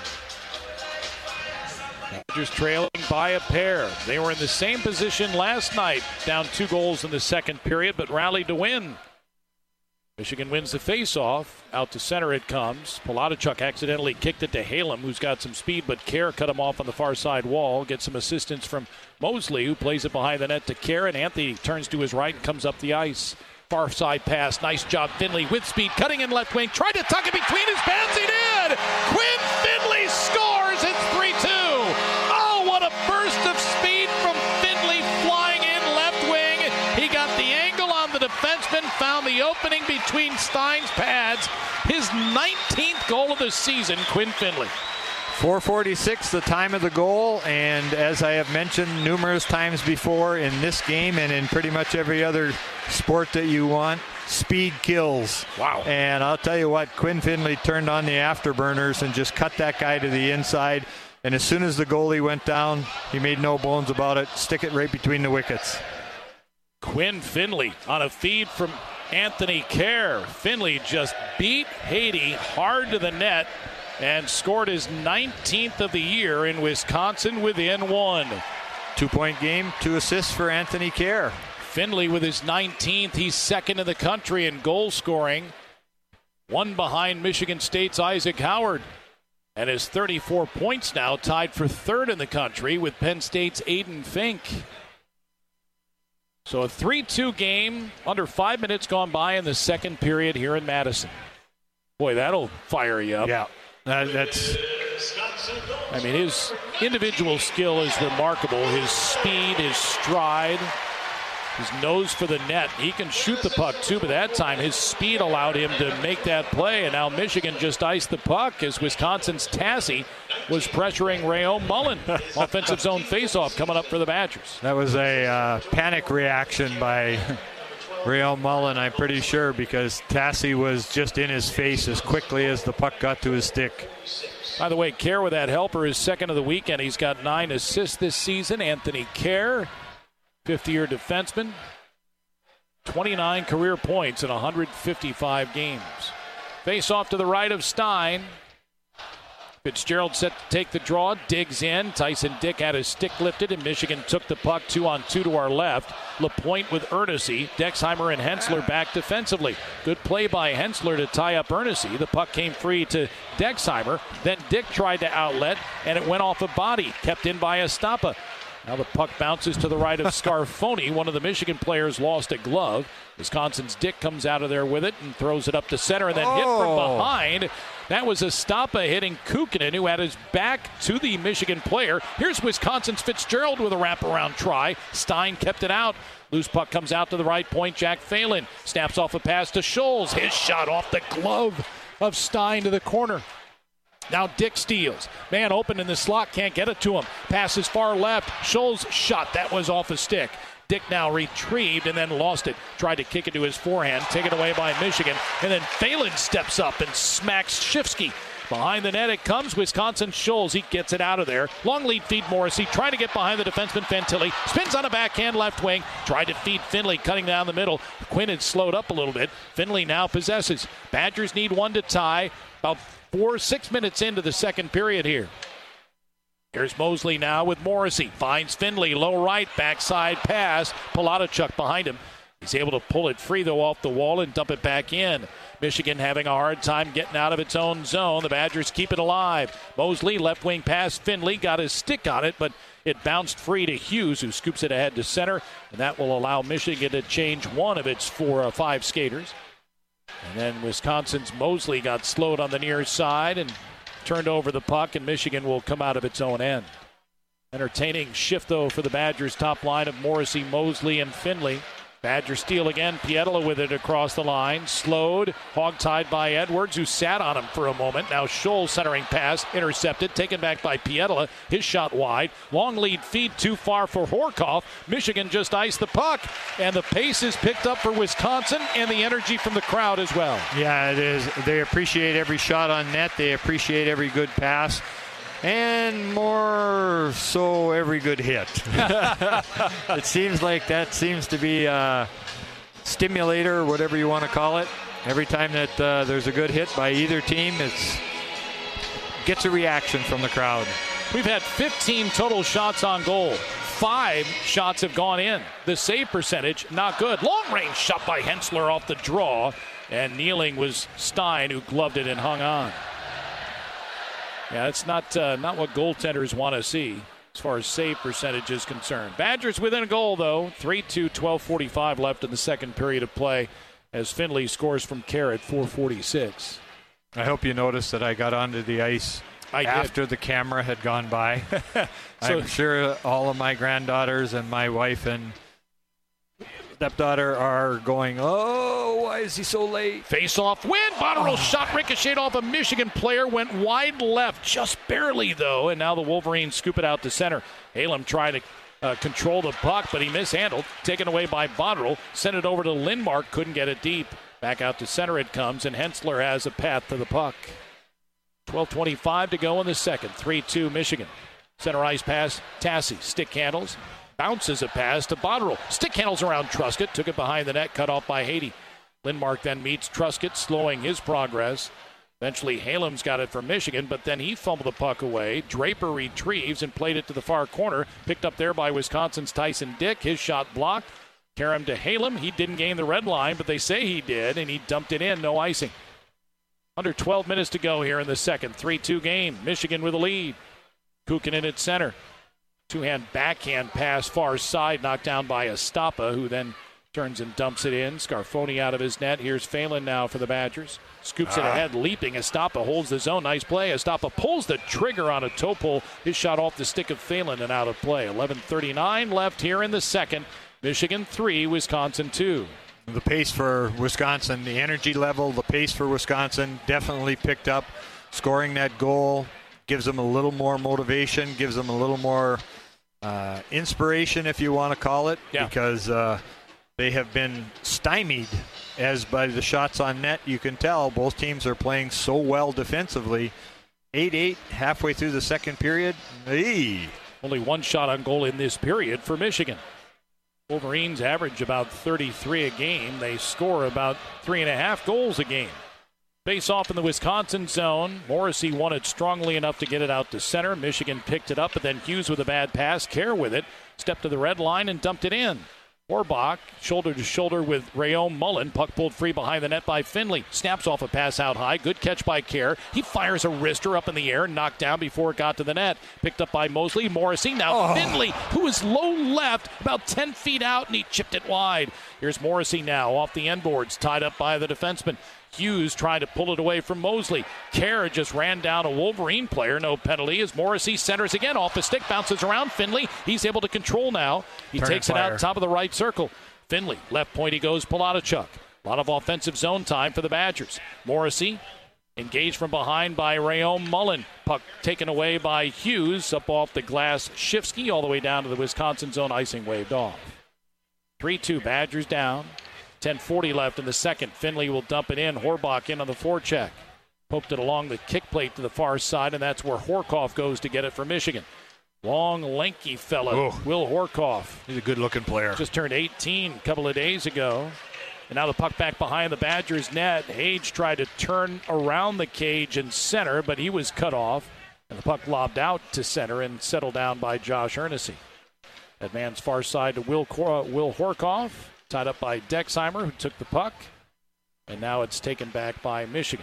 Badgers trailing by a pair. They were in the same position last night, down two goals in the second period, but rallied to win. Michigan wins the face-off. Out to center it comes. Palatichuk accidentally kicked it to Halem, who's got some speed, but Kerr cut him off on the far side wall. Gets some assistance from Mosley, who plays it behind the net to Kerr, and Anthony turns to his right and comes up the ice. Far side pass. Nice job, Finley, with speed, cutting in left wing. Tried to tuck it between his pants. He did! Quinn Finley scores. It's three two. Oh, what a burst of speed from Finley flying in left wing. He got the angle on the defenseman, found the opening between Stein's pads. His nineteenth goal of the season, Quinn Finley. four forty-six, the time of the goal, and as I have mentioned numerous times before in this game and in pretty much every other sport that you want, speed kills. Wow. And I'll tell you what, Quinn Finley turned on the afterburners and just cut that guy to the inside, and as soon as the goalie went down, he made no bones about it, stick it right between the wickets. Quinn Finley on a feed from Anthony Kerr. Finley just beat Haiti hard to the net and scored his nineteenth of the year in Wisconsin within one. Two-point game, two assists for Anthony Kerr. Finley with his nineteenth. He's second in the country in goal scoring. One behind Michigan State's Isaac Howard. And his thirty-four points now, tied for third in the country with Penn State's Aiden Fink. So a three two game, under five minutes gone by in the second period here in Madison. Boy, that'll fire you up. Yeah, that, that's... I mean, his individual skill is remarkable. His speed, his stride, his nose for the net. He can shoot the puck, too, but that time his speed allowed him to make that play. And now Michigan just iced the puck as Wisconsin's Tassi was pressuring Rayo Mullen. Offensive zone faceoff coming up for the Badgers. That was a uh, panic reaction by Rayo Mullen, I'm pretty sure, because Tassi was just in his face as quickly as the puck got to his stick. By the way, Kerr with that helper is second of the weekend. He's got nine assists this season. Anthony Kerr, fifth-year defenseman, twenty-nine career points in one hundred fifty-five games. Face off to the right of Stein. Fitzgerald set to take the draw, digs in. Tyson Dick had his stick lifted, and Michigan took the puck two on two to our left. LaPointe with Ernessy. Dexheimer and Hensler back defensively. Good play by Hensler to tie up Ernessy. The puck came free to Dexheimer. Then Dick tried to outlet, and it went off a body, kept in by Estapa. Now the puck bounces to the right of Scarfoni. One of the Michigan players lost a glove. Wisconsin's Dick comes out of there with it and throws it up to center and then oh. hit from behind. That was Estapa hitting Kukkonen, who had his back to the Michigan player. Here's Wisconsin's Fitzgerald with a wraparound try. Stein kept it out. Loose puck comes out to the right point. Jack Phelan snaps off a pass to Scholes. His shot off the glove of Stein to the corner. Now Dick steals. Man open in the slot, can't get it to him. Passes far left. Scholes shot. That was off a stick. Dick now retrieved and then lost it. Tried to kick it to his forehand. Taken away by Michigan. And then Phelan steps up and smacks Shifsky. Behind the net it comes. Wisconsin Scholes. He gets it out of there. Long lead feed Morrissey. Trying to get behind the defenseman Fantilli. Spins on a backhand left wing. Tried to feed Finley, cutting down the middle. Quinn had slowed up a little bit. Finley now possesses. Badgers need one to tie. About four, six minutes into the second period here. Here's Mosley now with Morrissey. Finds Finley, low right, backside pass. Palatichuk behind him. He's able to pull it free, though, off the wall and dump it back in. Michigan having a hard time getting out of its own zone. The Badgers keep it alive. Mosley, left wing pass. Finley got his stick on it, but it bounced free to Hughes, who scoops it ahead to center. And that will allow Michigan to change one of its four or five skaters. And then Wisconsin's Mosley got slowed on the near side and turned over the puck, and Michigan will come out of its own end. Entertaining shift, though, for the Badgers' top line of Morrissey, Mosley, and Finley. Badger steal again. Pietila with it across the line. Slowed, hog-tied by Edwards, who sat on him for a moment. Now Scholes centering pass, intercepted, taken back by Pietila. His shot wide. Long lead feed too far for Horkoff. Michigan just iced the puck, and the pace is picked up for Wisconsin and the energy from the crowd as well. Yeah, it is. They appreciate every shot on net. They appreciate every good pass. And more so every good hit. It seems like that seems to be a stimulator, whatever you want to call it. Every time that uh, there's a good hit by either team, it gets a reaction from the crowd. We've had fifteen total shots on goal. Five shots have gone in. The save percentage, not good. Long range shot by Hensler off the draw. And kneeling was Stein, who gloved it and hung on. Yeah, that's not uh, not what goaltenders want to see as far as save percentage is concerned. Badgers within a goal, though. three two, twelve forty-five left in the second period of play as Finley scores from Kerr at four forty-six. I hope you noticed that I got onto the ice I after did. the camera had gone by. so, I'm sure all of my granddaughters and my wife and stepdaughter are going, oh, why is he so late? Face-off win. Botterill oh. shot ricocheted off a Michigan player. Went wide left, just barely, though. And now the Wolverines scoop it out to center. Halem tried to uh, control the puck, but he mishandled. Taken away by Botterill. Sent it over to Lindmark. Couldn't get it deep. Back out to center it comes, and Hensler has a path to the puck. twelve twenty-five to go in the second. three two Michigan. Center ice pass. Tassi. Stick handles. Bounces a pass to Botterill. Stick handles around Truscott. Took it behind the net. Cut off by Haiti. Lindmark then meets Truscott, slowing his progress. Eventually, Halem's got it for Michigan, but then he fumbled the puck away. Draper retrieves and played it to the far corner. Picked up there by Wisconsin's Tyson Dick. His shot blocked. Karam to Halem. He didn't gain the red line, but they say he did, and he dumped it in. No icing. Under twelve minutes to go here in the second. three two game. Michigan with a lead. Kukkonen at center. Two-hand backhand pass far side, knocked down by Estapa, who then turns and dumps it in. Scarfoni out of his net. Here's Phelan now for the Badgers. Scoops ah. it ahead, leaping. Estapa holds the zone. Nice play. Estapa pulls the trigger on a toe pull. His shot off the stick of Phelan and out of play. eleven thirty-nine left here in the second. Michigan three, Wisconsin two. The pace for Wisconsin, the energy level, the pace for Wisconsin definitely picked up. Scoring that goal gives them a little more motivation, gives them a little more uh, inspiration, if you want to call it, yeah. because uh, they have been stymied as by the shots on net. You can tell both teams are playing so well defensively. eight eight halfway through the second period. Hey. Only one shot on goal in this period for Michigan. Wolverines average about thirty-three a game. They score about three and a half goals a game. Face off in the Wisconsin zone. Morrissey won it strongly enough to get it out to center. Michigan picked it up, but then Hughes with a bad pass. Kerr with it. Stepped to the red line and dumped it in. Horbach, shoulder to shoulder with Rayom Mullen. Puck pulled free behind the net by Finley. Snaps off a pass out high. Good catch by Kerr. He fires a wrister up in the air, knocked down before it got to the net. Picked up by Mosley. Morrissey. Now oh. Finley, who is low left, about ten feet out, and he chipped it wide. Here's Morrissey now off the end boards, tied up by the defenseman. Hughes trying to pull it away from Mosley. Kerr just ran down a Wolverine player. No penalty as Morrissey centers again off the stick. Bounces around Finley. He's able to control now. He Turn takes it out top of the right circle. Finley, left point he goes, Palachuk. A lot of offensive zone time for the Badgers. Morrissey engaged from behind by Rayom Mullen. Puck taken away by Hughes. Up off the glass. Shifsky all the way down to the Wisconsin zone. Icing waved off. three two Badgers down. ten forty left in the second. Finley will dump it in. Horbach in on the forecheck. Poked it along the kick plate to the far side, and that's where Horkoff goes to get it for Michigan. Long, lanky fella, oh. Will Horkoff. He's a good-looking player. Just turned eighteen a couple of days ago. And now the puck back behind the Badgers' net. Hage tried to turn around the cage and center, but he was cut off. And the puck lobbed out to center and settled down by Josh Hernessy. That man's far side to Will, Cor- Will Horkoff. Tied up by Dexheimer, who took the puck. And now it's taken back by Michigan.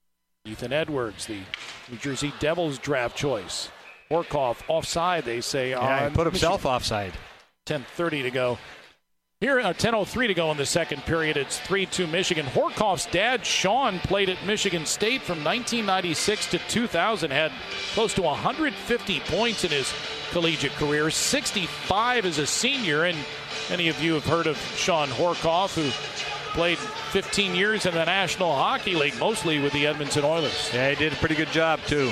Ethan Edwards, the New Jersey Devils draft choice. Horkoff offside, they say. Yeah, on he put himself Michigan. offside. ten thirty to go. Here, uh, ten oh three to go in the second period. It's three two Michigan. Horkoff's dad, Sean, played at Michigan State from nineteen ninety-six to two thousand. Had close to one hundred fifty points in his collegiate career. sixty-five as a senior. And many of you have heard of Sean Horkoff, who played fifteen years in the National Hockey League, mostly with the Edmonton Oilers. Yeah, he did a pretty good job, too.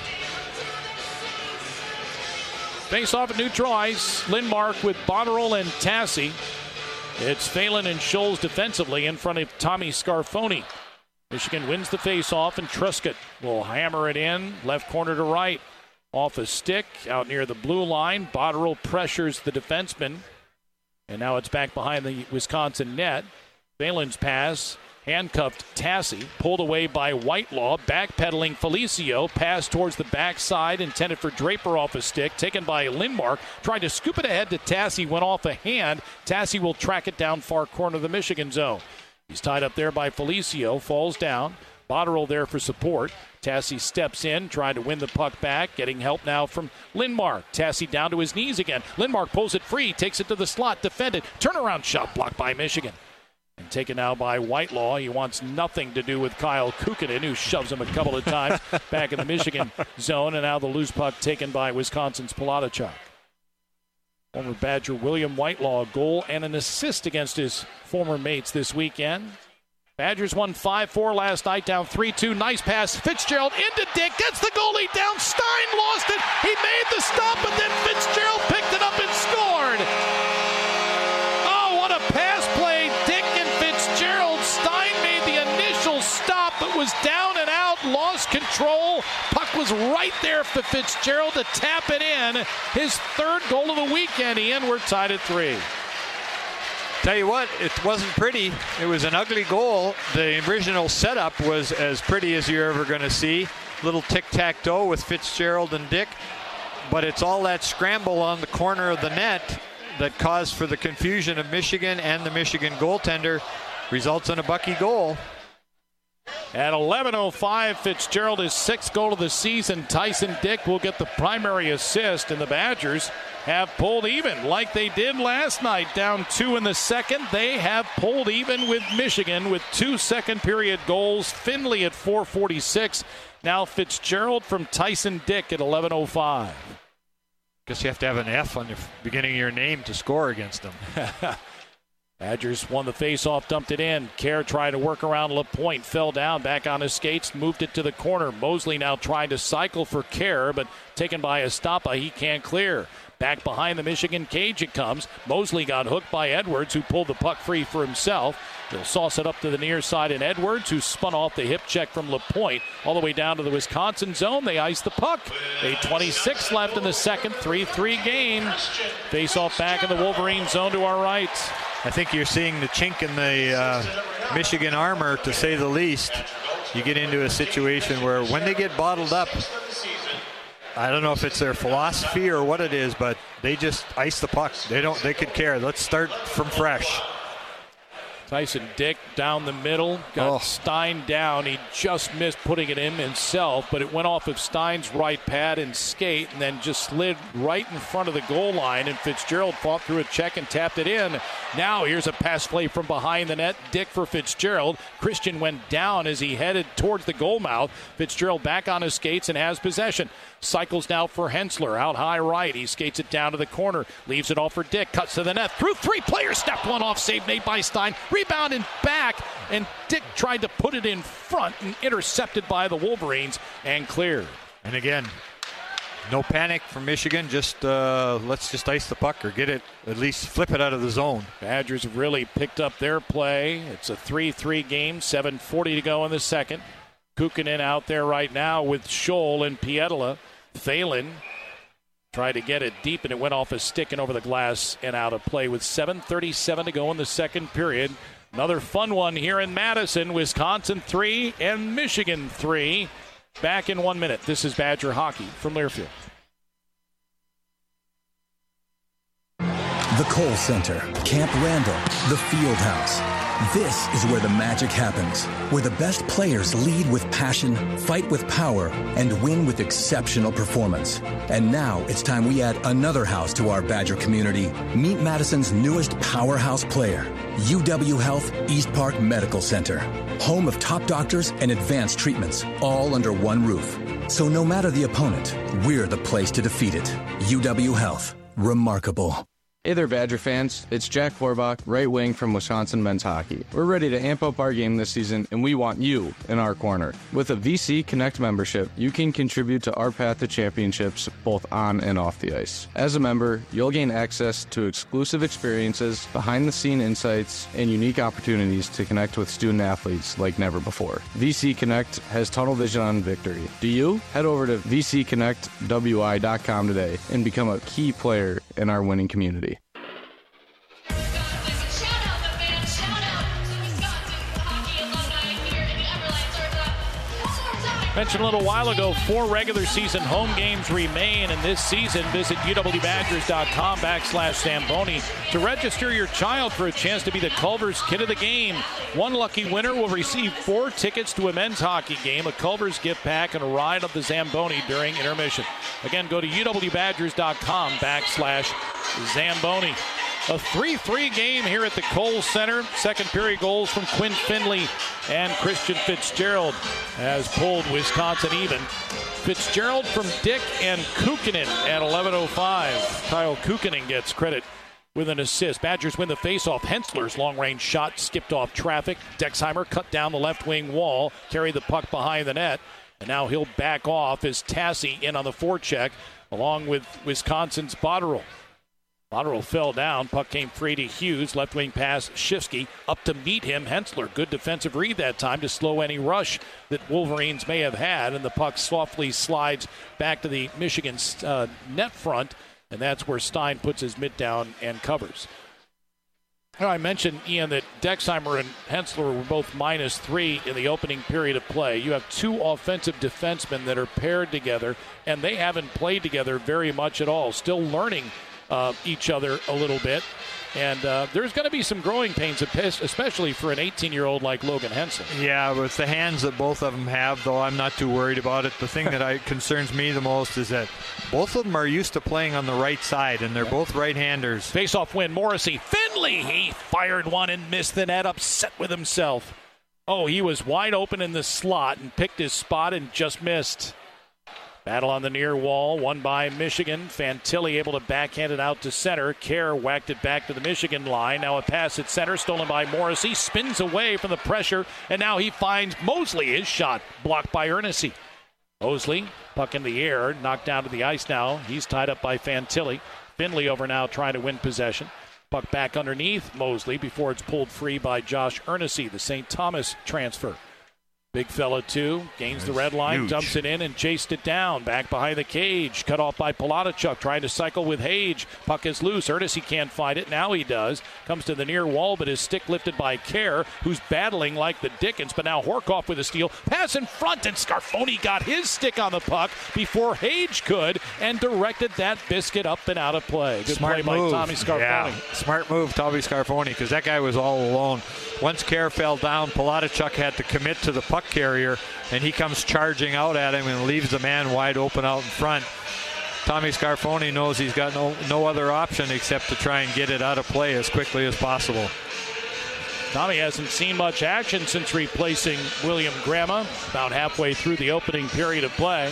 Face off at neutral ice. Lindmark with Botterill and Tassi. It's Phelan and Scholes defensively in front of Tommy Scarfoni. Michigan wins the face-off, and Truscott will hammer it in, left corner to right. Off a stick, out near the blue line. Botterill pressures the defenseman. And now it's back behind the Wisconsin net. Phelan's pass, handcuffed Tassi, pulled away by Whitelaw, backpedaling Felicio, pass towards the backside, intended for Draper off a stick, taken by Lindmark, tried to scoop it ahead to Tassi, went off a hand. Tassi will track it down far corner of the Michigan zone. He's tied up there by Felicio, falls down. Botterill there for support. Tassi steps in, trying to win the puck back, getting help now from Lindmark. Tassi down to his knees again. Lindmark pulls it free, takes it to the slot, defended. Turnaround shot blocked by Michigan. And taken now by Whitelaw. He wants nothing to do with Kyle Kukkonen, who shoves him a couple of times back in the Michigan zone. And now the loose puck taken by Wisconsin's Palachuk. Former Badger William Whitelaw, a goal and an assist against his former mates this weekend. Badgers won five four last night, down three two. Nice pass. Fitzgerald into Dick. Gets the goalie down. Stein lost it. He made the stop, but then Fitzgerald picked it up and scored. Oh, what a pass play. Dick and Fitzgerald. Stein made the initial stop, but was down and out. Lost control. Puck was right there for Fitzgerald to tap it in. His third goal of the weekend, Ian. We're tied at three. Tell you what, it wasn't pretty. It was an ugly goal. The original setup was as pretty as you're ever going to see. Little tic-tac-toe with Fitzgerald and Dick. But it's all that scramble on the corner of the net that caused for the confusion of Michigan and the Michigan goaltender. Results in a Bucky goal. At eleven oh five, Fitzgerald, his sixth goal of the season. Tyson Dick will get the primary assist, and the Badgers have pulled even like they did last night. Down two in the second, they have pulled even with Michigan with two second period goals. Finley at four forty-six. Now Fitzgerald from Tyson Dick at eleven oh five. Guess you have to have an F on the beginning of your name to score against them. Badgers won the faceoff, dumped it in. Kerr tried to work around LaPointe, fell down, back on his skates, moved it to the corner. Mosley now trying to cycle for Kerr, but taken by Estapa, he can't clear. Back behind the Michigan cage it comes. Mosley got hooked by Edwards, who pulled the puck free for himself. He'll sauce it up to the near side, and Edwards, who spun off the hip check from LaPointe, all the way down to the Wisconsin zone. They ice the puck. eight twenty-six left in the second, three three game. Face off back in the Wolverine zone to our right. I think you're seeing the chink in the uh, Michigan armor, to say the least. You get into a situation where when they get bottled up, I don't know if it's their philosophy or what it is, but they just ice the puck. They don't. They could care. Let's start from fresh. Tyson Dick down the middle, got oh. Stein down. He just missed putting it in himself, but it went off of Stein's right pad and skate, and then just slid right in front of the goal line, and Fitzgerald fought through a check and tapped it in. Now here's a pass play from behind the net. Dick for Fitzgerald. Christian went down as he headed towards the goal mouth. Fitzgerald back on his skates and has possession. Cycles now for Hensler, out high right. He skates it down to the corner, leaves it off for Dick, cuts to the net, through three players, stepped one off, saved made by Stein, rebound and back, and Dick tried to put it in front and intercepted by the Wolverines and cleared. And again, no panic from Michigan, just uh, let's just ice the puck or get it, at least flip it out of the zone. Badgers have really picked up their play. It's a three three game, seven forty to go in the second. Kukkonen out there right now with Scholl and Pietila. Thalen tried to get it deep, and it went off his stick and over the glass and out of play with seven thirty-seven to go in the second period. Another fun one here in Madison. Wisconsin three and Michigan three. Back in one minute. This is Badger Hockey from Learfield. The Kohl Center, Camp Randall, the Field House. This is where the magic happens, where the best players lead with passion, fight with power, and win with exceptional performance. And now it's time we add another house to our Badger community. Meet Madison's newest powerhouse player, U W Health East Park Medical Center. Home of top doctors and advanced treatments, all under one roof. So no matter the opponent, we're the place to defeat it. U W Health. Remarkable. Hey there, Badger fans. It's Jack Forbach, right wing from Wisconsin men's hockey. We're ready to amp up our game this season, and we want you in our corner. With a V C Connect membership, you can contribute to our path to championships both on and off the ice. As a member, you'll gain access to exclusive experiences, behind-the-scene insights, and unique opportunities to connect with student athletes like never before. V C Connect has tunnel vision on victory. Do you? Head over to v c connect w i dot com today and become a key player in our winning community. Mentioned a little while ago, four regular season home games remain in this season. Visit u w badgers dot com backslash Zamboni to register your child for a chance to be the Culver's Kid of the Game. One lucky winner will receive four tickets to a men's hockey game, a Culver's gift pack, and a ride of the Zamboni during intermission. Again, go to u w badgers dot com backslash Zamboni. A three three game here at the Kohl Center. Second period goals from Quinn Finley and Christian Fitzgerald has pulled Wisconsin even. Fitzgerald from Dick and Kukkonen at eleven oh five. Kyle Kukkonen gets credit with an assist. Badgers win the faceoff. Hensler's long-range shot skipped off traffic. Dexheimer cut down the left wing wall, carried the puck behind the net, and now he'll back off as Tassi in on the forecheck along with Wisconsin's Botterill. Botterill fell down. Puck came free to Hughes. Left wing pass, Shifsky up to meet him. Hensler, good defensive read that time to slow any rush that Wolverines may have had. And the puck softly slides back to the Michigan uh, net front. And that's where Stein puts his mitt down and covers. Now, I mentioned, Ian, that Dexheimer and Hensler were both minus three in the opening period of play. You have two offensive defensemen that are paired together, and they haven't played together very much at all. Still learning uh, each other a little bit. And uh, there's going to be some growing pains, especially for an eighteen-year-old like Logan Hensel. Yeah, with the hands that both of them have, though, I'm not too worried about it. The thing that I, concerns me the most is that both of them are used to playing on the right side, and they're both right-handers. Face-off win, Morrissey. Finley, he fired one and missed the net, upset with himself. Oh, he was wide open in the slot and picked his spot and just missed. Battle on the near wall, won by Michigan. Fantilli able to backhand it out to center. Kerr whacked it back to the Michigan line. Now a pass at center, stolen by Morrissey. Spins away from the pressure, and now he finds Mosley. His shot blocked by Ernest. Mosley, puck in the air, knocked down to the ice now. He's tied up by Fantilli. Finley over now trying to win possession. Puck back underneath Mosley before it's pulled free by Josh Ernest, the Saint Thomas transfer. Big fella, too. Gains That's the red line, huge. Dumps it in, and chased it down. Back behind the cage. Cut off by Palatichuk, trying to cycle with Hage. Puck is loose. Ernest, he can't find it. Now he does. Comes to the near wall, but his stick lifted by Kerr, who's battling like the Dickens. But now Horkoff with a steal. Pass in front, and Scarfoni got his stick on the puck before Hage could, and directed that biscuit up and out of play. Good Smart play move. by Tommy Scarfoni. Yeah. Smart move, Tommy Scarfoni, because that guy was all alone. Once Kerr fell down, Palatichuk had to commit to the puck carrier, and he comes charging out at him and leaves the man wide open out in front. Tommy Scarfoni knows he's got no, no other option except to try and get it out of play as quickly as possible. Tommy hasn't seen much action since replacing William Grama about halfway through the opening period of play.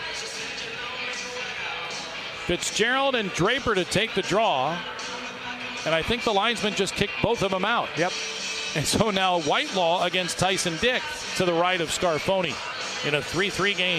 Fitzgerald and Draper to take the draw, and I think the linesman just kicked both of them out. Yep. And so now Whitelaw against Tyson Dick to the right of Scarfoni in a three three game.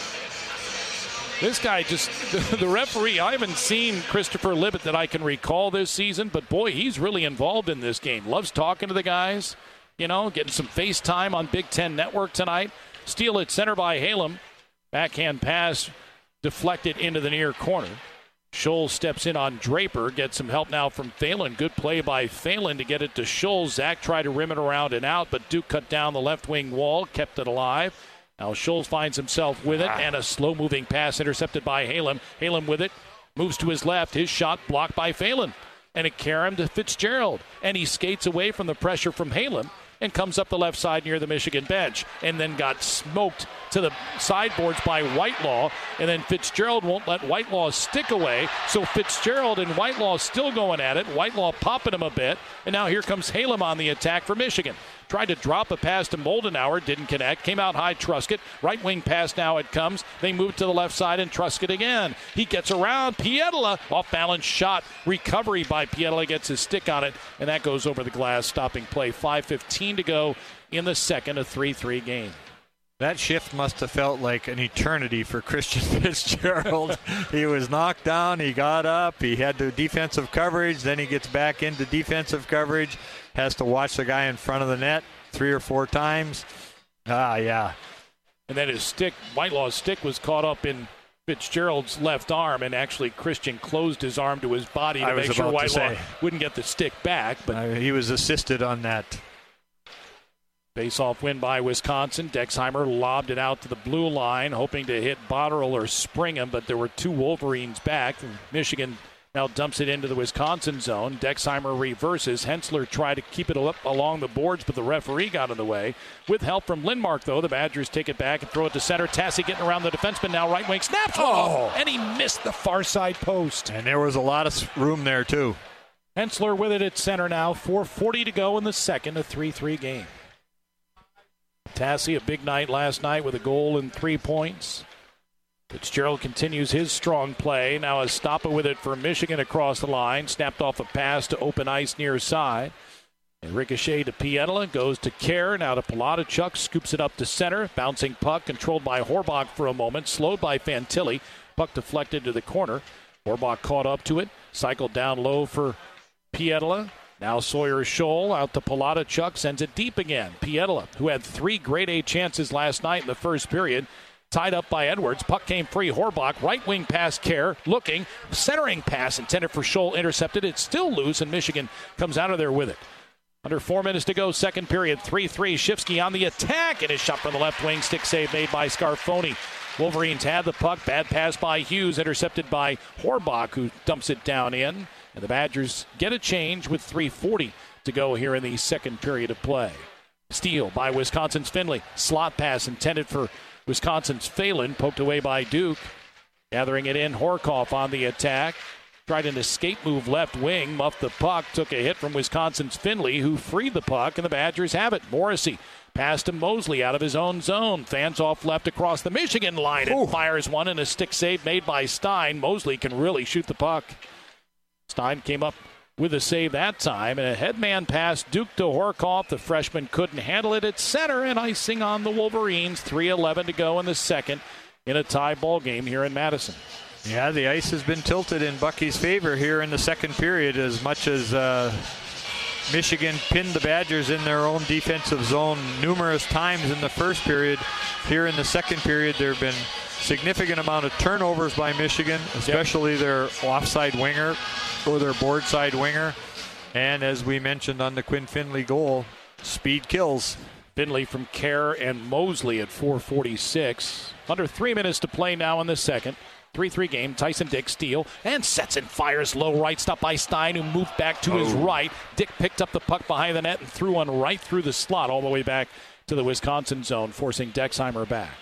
This guy just, the referee, I haven't seen Christopher Libet that I can recall this season, but boy, he's really involved in this game. Loves talking to the guys, you know, getting some FaceTime on Big Ten Network tonight. Steal at center by Halem. Backhand pass deflected into the near corner. Scholl steps in on Draper, gets some help now from Phelan. Good play by Phelan to get it to Scholl. Zach tried to rim it around and out, but Duke cut down the left wing wall, kept it alive. Now Scholl finds himself with it, and a slow-moving pass intercepted by Halem. Halem with it, moves to his left. His shot blocked by Phelan. And it carried him to Fitzgerald. And he skates away from the pressure from Halem and comes up the left side near the Michigan bench, and then got smoked to the sideboards by Whitelaw, and then Fitzgerald won't let Whitelaw stick away, so Fitzgerald and Whitelaw still going at it. Whitelaw popping him a bit, and now here comes Halem on the attack for Michigan. Tried to drop a pass to Moldenauer, didn't connect. Came out high, Truscott. Right wing pass now it comes. They move to the left side and Truscott again. He gets around. Pietila, off balance shot. Recovery by Pietila, gets his stick on it, and that goes over the glass, stopping play. five fifteen to go in the second, a three three game. That shift must have felt like an eternity for Christian Fitzgerald. He was knocked down, he got up, he had the defensive coverage, then he gets back into defensive coverage, has to watch the guy in front of the net three or four times. Ah, yeah. And then his stick, Whitelaw's stick, was caught up in Fitzgerald's left arm, and actually Christian closed his arm to his body to make sure Whitelaw wouldn't get the stick back. But uh, he was assisted on that. Face-off win by Wisconsin. Dexheimer lobbed it out to the blue line, hoping to hit Botterill or Springham, but there were two Wolverines back. Michigan now dumps it into the Wisconsin zone. Dexheimer reverses. Hensler tried to keep it up along the boards, but the referee got in the way. With help from Lindmark, though, the Badgers take it back and throw it to center. Tassi getting around the defenseman now. Right wing snaps. Oh, and he missed the far side post. And there was a lot of room there, too. Hensler with it at center now. four forty to go in the second, a three three game. Tassi, a big night last night with a goal and three points. Fitzgerald continues his strong play. Now a stopper with it for Michigan across the line. Snapped off a pass to open ice near side. And ricochet to Pietila, goes to Kerr, now to Palatichuk, scoops it up to center. Bouncing puck, controlled by Horbach for a moment, slowed by Fantilli. Puck deflected to the corner. Horbach caught up to it, cycled down low for Pietila. Now Sawyer Scholl out to Palatichuk, sends it deep again. Pietila, who had three grade A chances last night in the first period, tied up by Edwards. Puck came free. Horbach, right wing pass, Kerr, looking. Centering pass intended for Scholl, intercepted. It's still loose, and Michigan comes out of there with it. Under four minutes to go, second period, three three. Shifsky on the attack, and his shot from the left wing. Stick save made by Scarfoni. Wolverines had the puck. Bad pass by Hughes, intercepted by Horbach, who dumps it down in. And the Badgers get a change with three forty to go here in the second period of play. Steal by Wisconsin's Finley. Slot pass intended for Wisconsin's Phelan, poked away by Duke. Gathering it in, Horkoff on the attack. Tried an escape move left wing, muffed the puck, took a hit from Wisconsin's Finley, who freed the puck, and the Badgers have it. Morrissey passed to Mosley out of his own zone. Fans off left across the Michigan line and Ooh. fires one, and a stick save made by Stein. Mosley can really shoot the puck. Stein came up with a save that time, and a headman pass, Duke to Horkoff. The freshman couldn't handle it at center, and icing on the Wolverines. three eleven to go in the second in a tie ball game here in Madison. Yeah, the ice has been tilted in Bucky's favor here in the second period, as much as uh, Michigan pinned the Badgers in their own defensive zone numerous times in the first period. Here in the second period, there have been significant amount of turnovers by Michigan, especially yep. their offside winger or their board side winger. And as we mentioned on the Quinn Finley goal, speed kills. Finley from Kerr and Mosley at four forty-six. Under three minutes to play now in the second. three three game. Tyson Dick steal and sets and fires low right. Stopped by Stein, who moved back to oh. his right. Dick picked up the puck behind the net and threw one right through the slot all the way back to the Wisconsin zone, forcing Dexheimer back.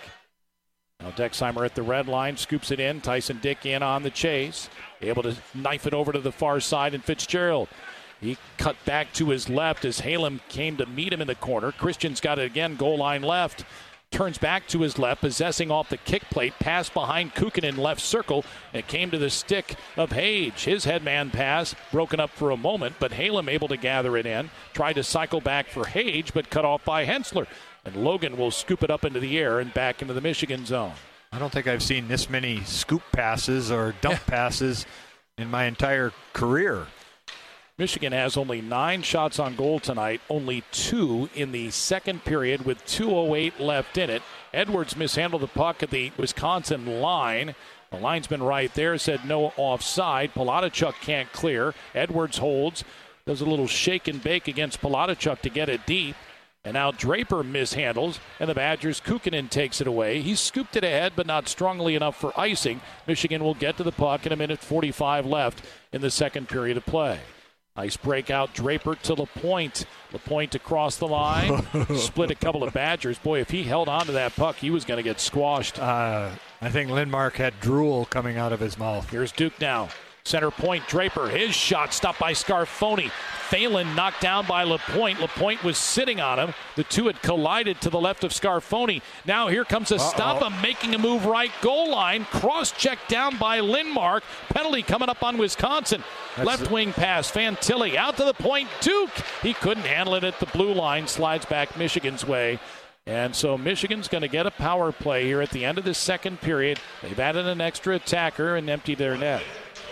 Now Dexheimer at the red line, scoops it in. Tyson Dick in on the chase. Able to knife it over to the far side, and Fitzgerald. He cut back to his left as Halem came to meet him in the corner. Christian's got it again, goal line left. Turns back to his left, possessing off the kick plate. Pass behind Kukin in left circle. It came to the stick of Hage. His headman pass broken up for a moment, but Halem able to gather it in. Tried to cycle back for Hage, but cut off by Hensler. And Logan will scoop it up into the air and back into the Michigan zone. I don't think I've seen this many scoop passes or dump yeah. passes in my entire career. Michigan has only nine shots on goal tonight, only two in the second period with two oh eight left in it. Edwards mishandled the puck at the Wisconsin line. The linesman right there said no offside. Palatichuk can't clear. Edwards holds, does a little shake and bake against Palatichuk to get it deep. And now Draper mishandles, and the Badgers, Kukkonen takes it away. He scooped it ahead, but not strongly enough for icing. Michigan will get to the puck in a minute forty-five left in the second period of play. Nice breakout, Draper to LaPointe. LaPointe across the line, split a couple of Badgers. Boy, if he held on to that puck, he was going to get squashed. Uh, I think Lindmark had drool coming out of his mouth. Here's Duke now. Center point, Draper. His shot stopped by Scarfoni. Phelan knocked down by LaPointe. LaPointe was sitting on him. The two had collided to the left of Scarfoni. Now here comes a stop. Him making a move right goal line. Cross check down by Lindmark. Penalty coming up on Wisconsin. That's left the- wing pass. Fantilli out to the point. Duke. He couldn't handle it at the blue line. Slides back Michigan's way. And so Michigan's going to get a power play here at the end of the second period. They've added an extra attacker and emptied their net.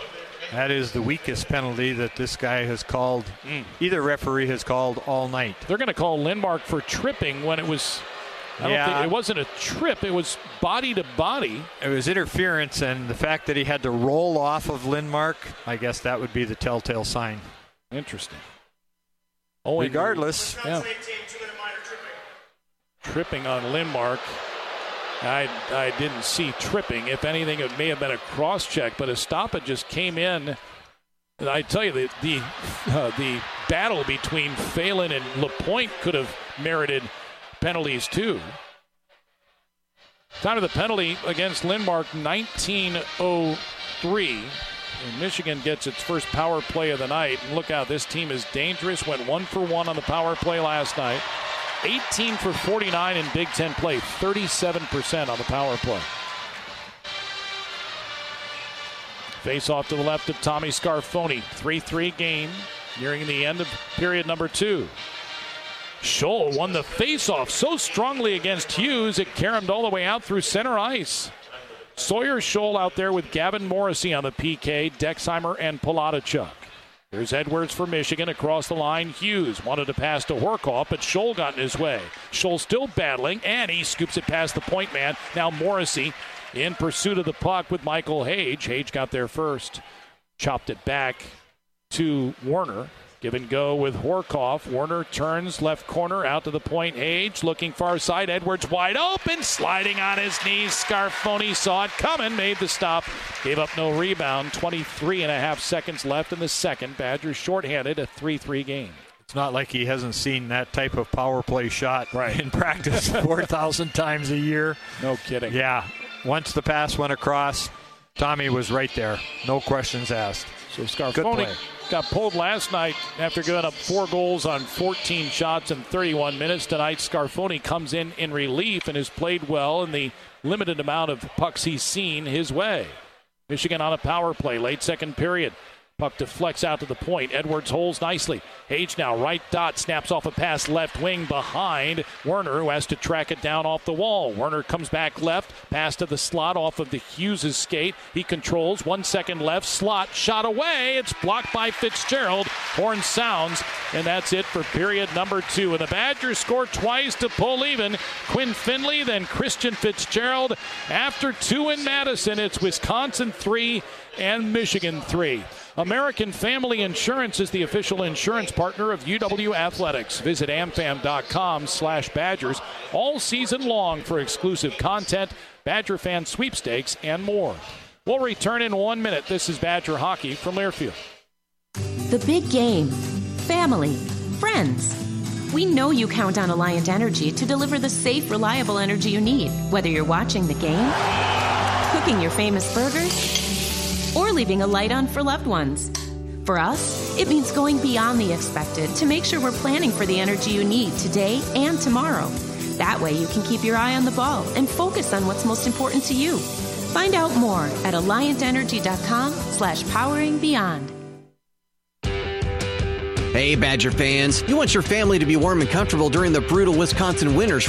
That is the weakest penalty that this guy has called, mm. either referee has called all night. They're going to call Lindmark for tripping when it was, I yeah. don't think, it wasn't a trip, it was body to body. It was interference, and the fact that he had to roll off of Lindmark, I guess that would be the telltale sign. Interesting. Oh, regardless. Yeah. Tripping on Lindmark. I, I didn't see tripping. If anything, it may have been a cross check, but Estapa just came in. I tell you, the the, uh, the battle between Phelan and LaPointe could have merited penalties too. Time of the penalty against Lindmark, nineteen oh three. And Michigan gets its first power play of the night. And look out, this team is dangerous. Went one for one on the power play last night. eighteen for forty-nine in Big Ten play, thirty-seven percent on the power play. Face off to the left of Tommy Scarfoni. three three game, nearing the end of period number two. Scholl won the face-off so strongly against Hughes, it caromed all the way out through center ice. Sawyer Scholl out there with Gavin Morrissey on the P K, Dexheimer and Palatichuk. There's Edwards for Michigan across the line. Hughes wanted to pass to Horkoff, but Scholl got in his way. Scholl still battling, and he scoops it past the point man. Now Morrissey in pursuit of the puck with Michael Hage. Hage got there first. Chopped it back to Warner. Give and go with Horkoff. Werner turns left corner out to the point. Age looking far side. Edwards wide open, sliding on his knees. Scarfoni saw it coming, made the stop. Gave up no rebound. twenty-three and a half seconds left in the second. Badgers shorthanded, a three three game. It's not like he hasn't seen that type of power play shot right. in practice four thousand times a year. No kidding. Yeah. Once the pass went across, Tommy was right there. No questions asked. So Scarfoni got pulled last night after giving up four goals on fourteen shots in thirty-one minutes. Tonight, Scarfoni comes in in relief and has played well in the limited amount of pucks he's seen his way. Michigan on a power play, late second period. Puck deflects out to the point. Edwards holds nicely. Age now, right dot, snaps off a pass left wing behind Werner, who has to track it down off the wall. Werner comes back left, pass to the slot off of the Hughes' skate. He controls, one second left, slot, shot away. It's blocked by Fitzgerald. Horn sounds, and that's it for period number two. And the Badgers score twice to pull even. Quinn Finley, then Christian Fitzgerald. After two in Madison, it's Wisconsin three and Michigan three. American Family Insurance is the official insurance partner of U W Athletics. Visit amfam.com slash Badgers all season long for exclusive content, Badger fan sweepstakes, and more. We'll return in one minute. This is Badger Hockey from Learfield. The big game. Family. Friends. We know you count on Alliant Energy to deliver the safe, reliable energy you need, whether you're watching the game, cooking your famous burgers, or leaving a light on for loved ones. For us, it means going beyond the expected to make sure we're planning for the energy you need today and tomorrow. That way you can keep your eye on the ball and focus on what's most important to you. Find out more at alliantenergy.com slash powering beyond. Hey, Badger fans, you want your family to be warm and comfortable during the brutal Wisconsin winters,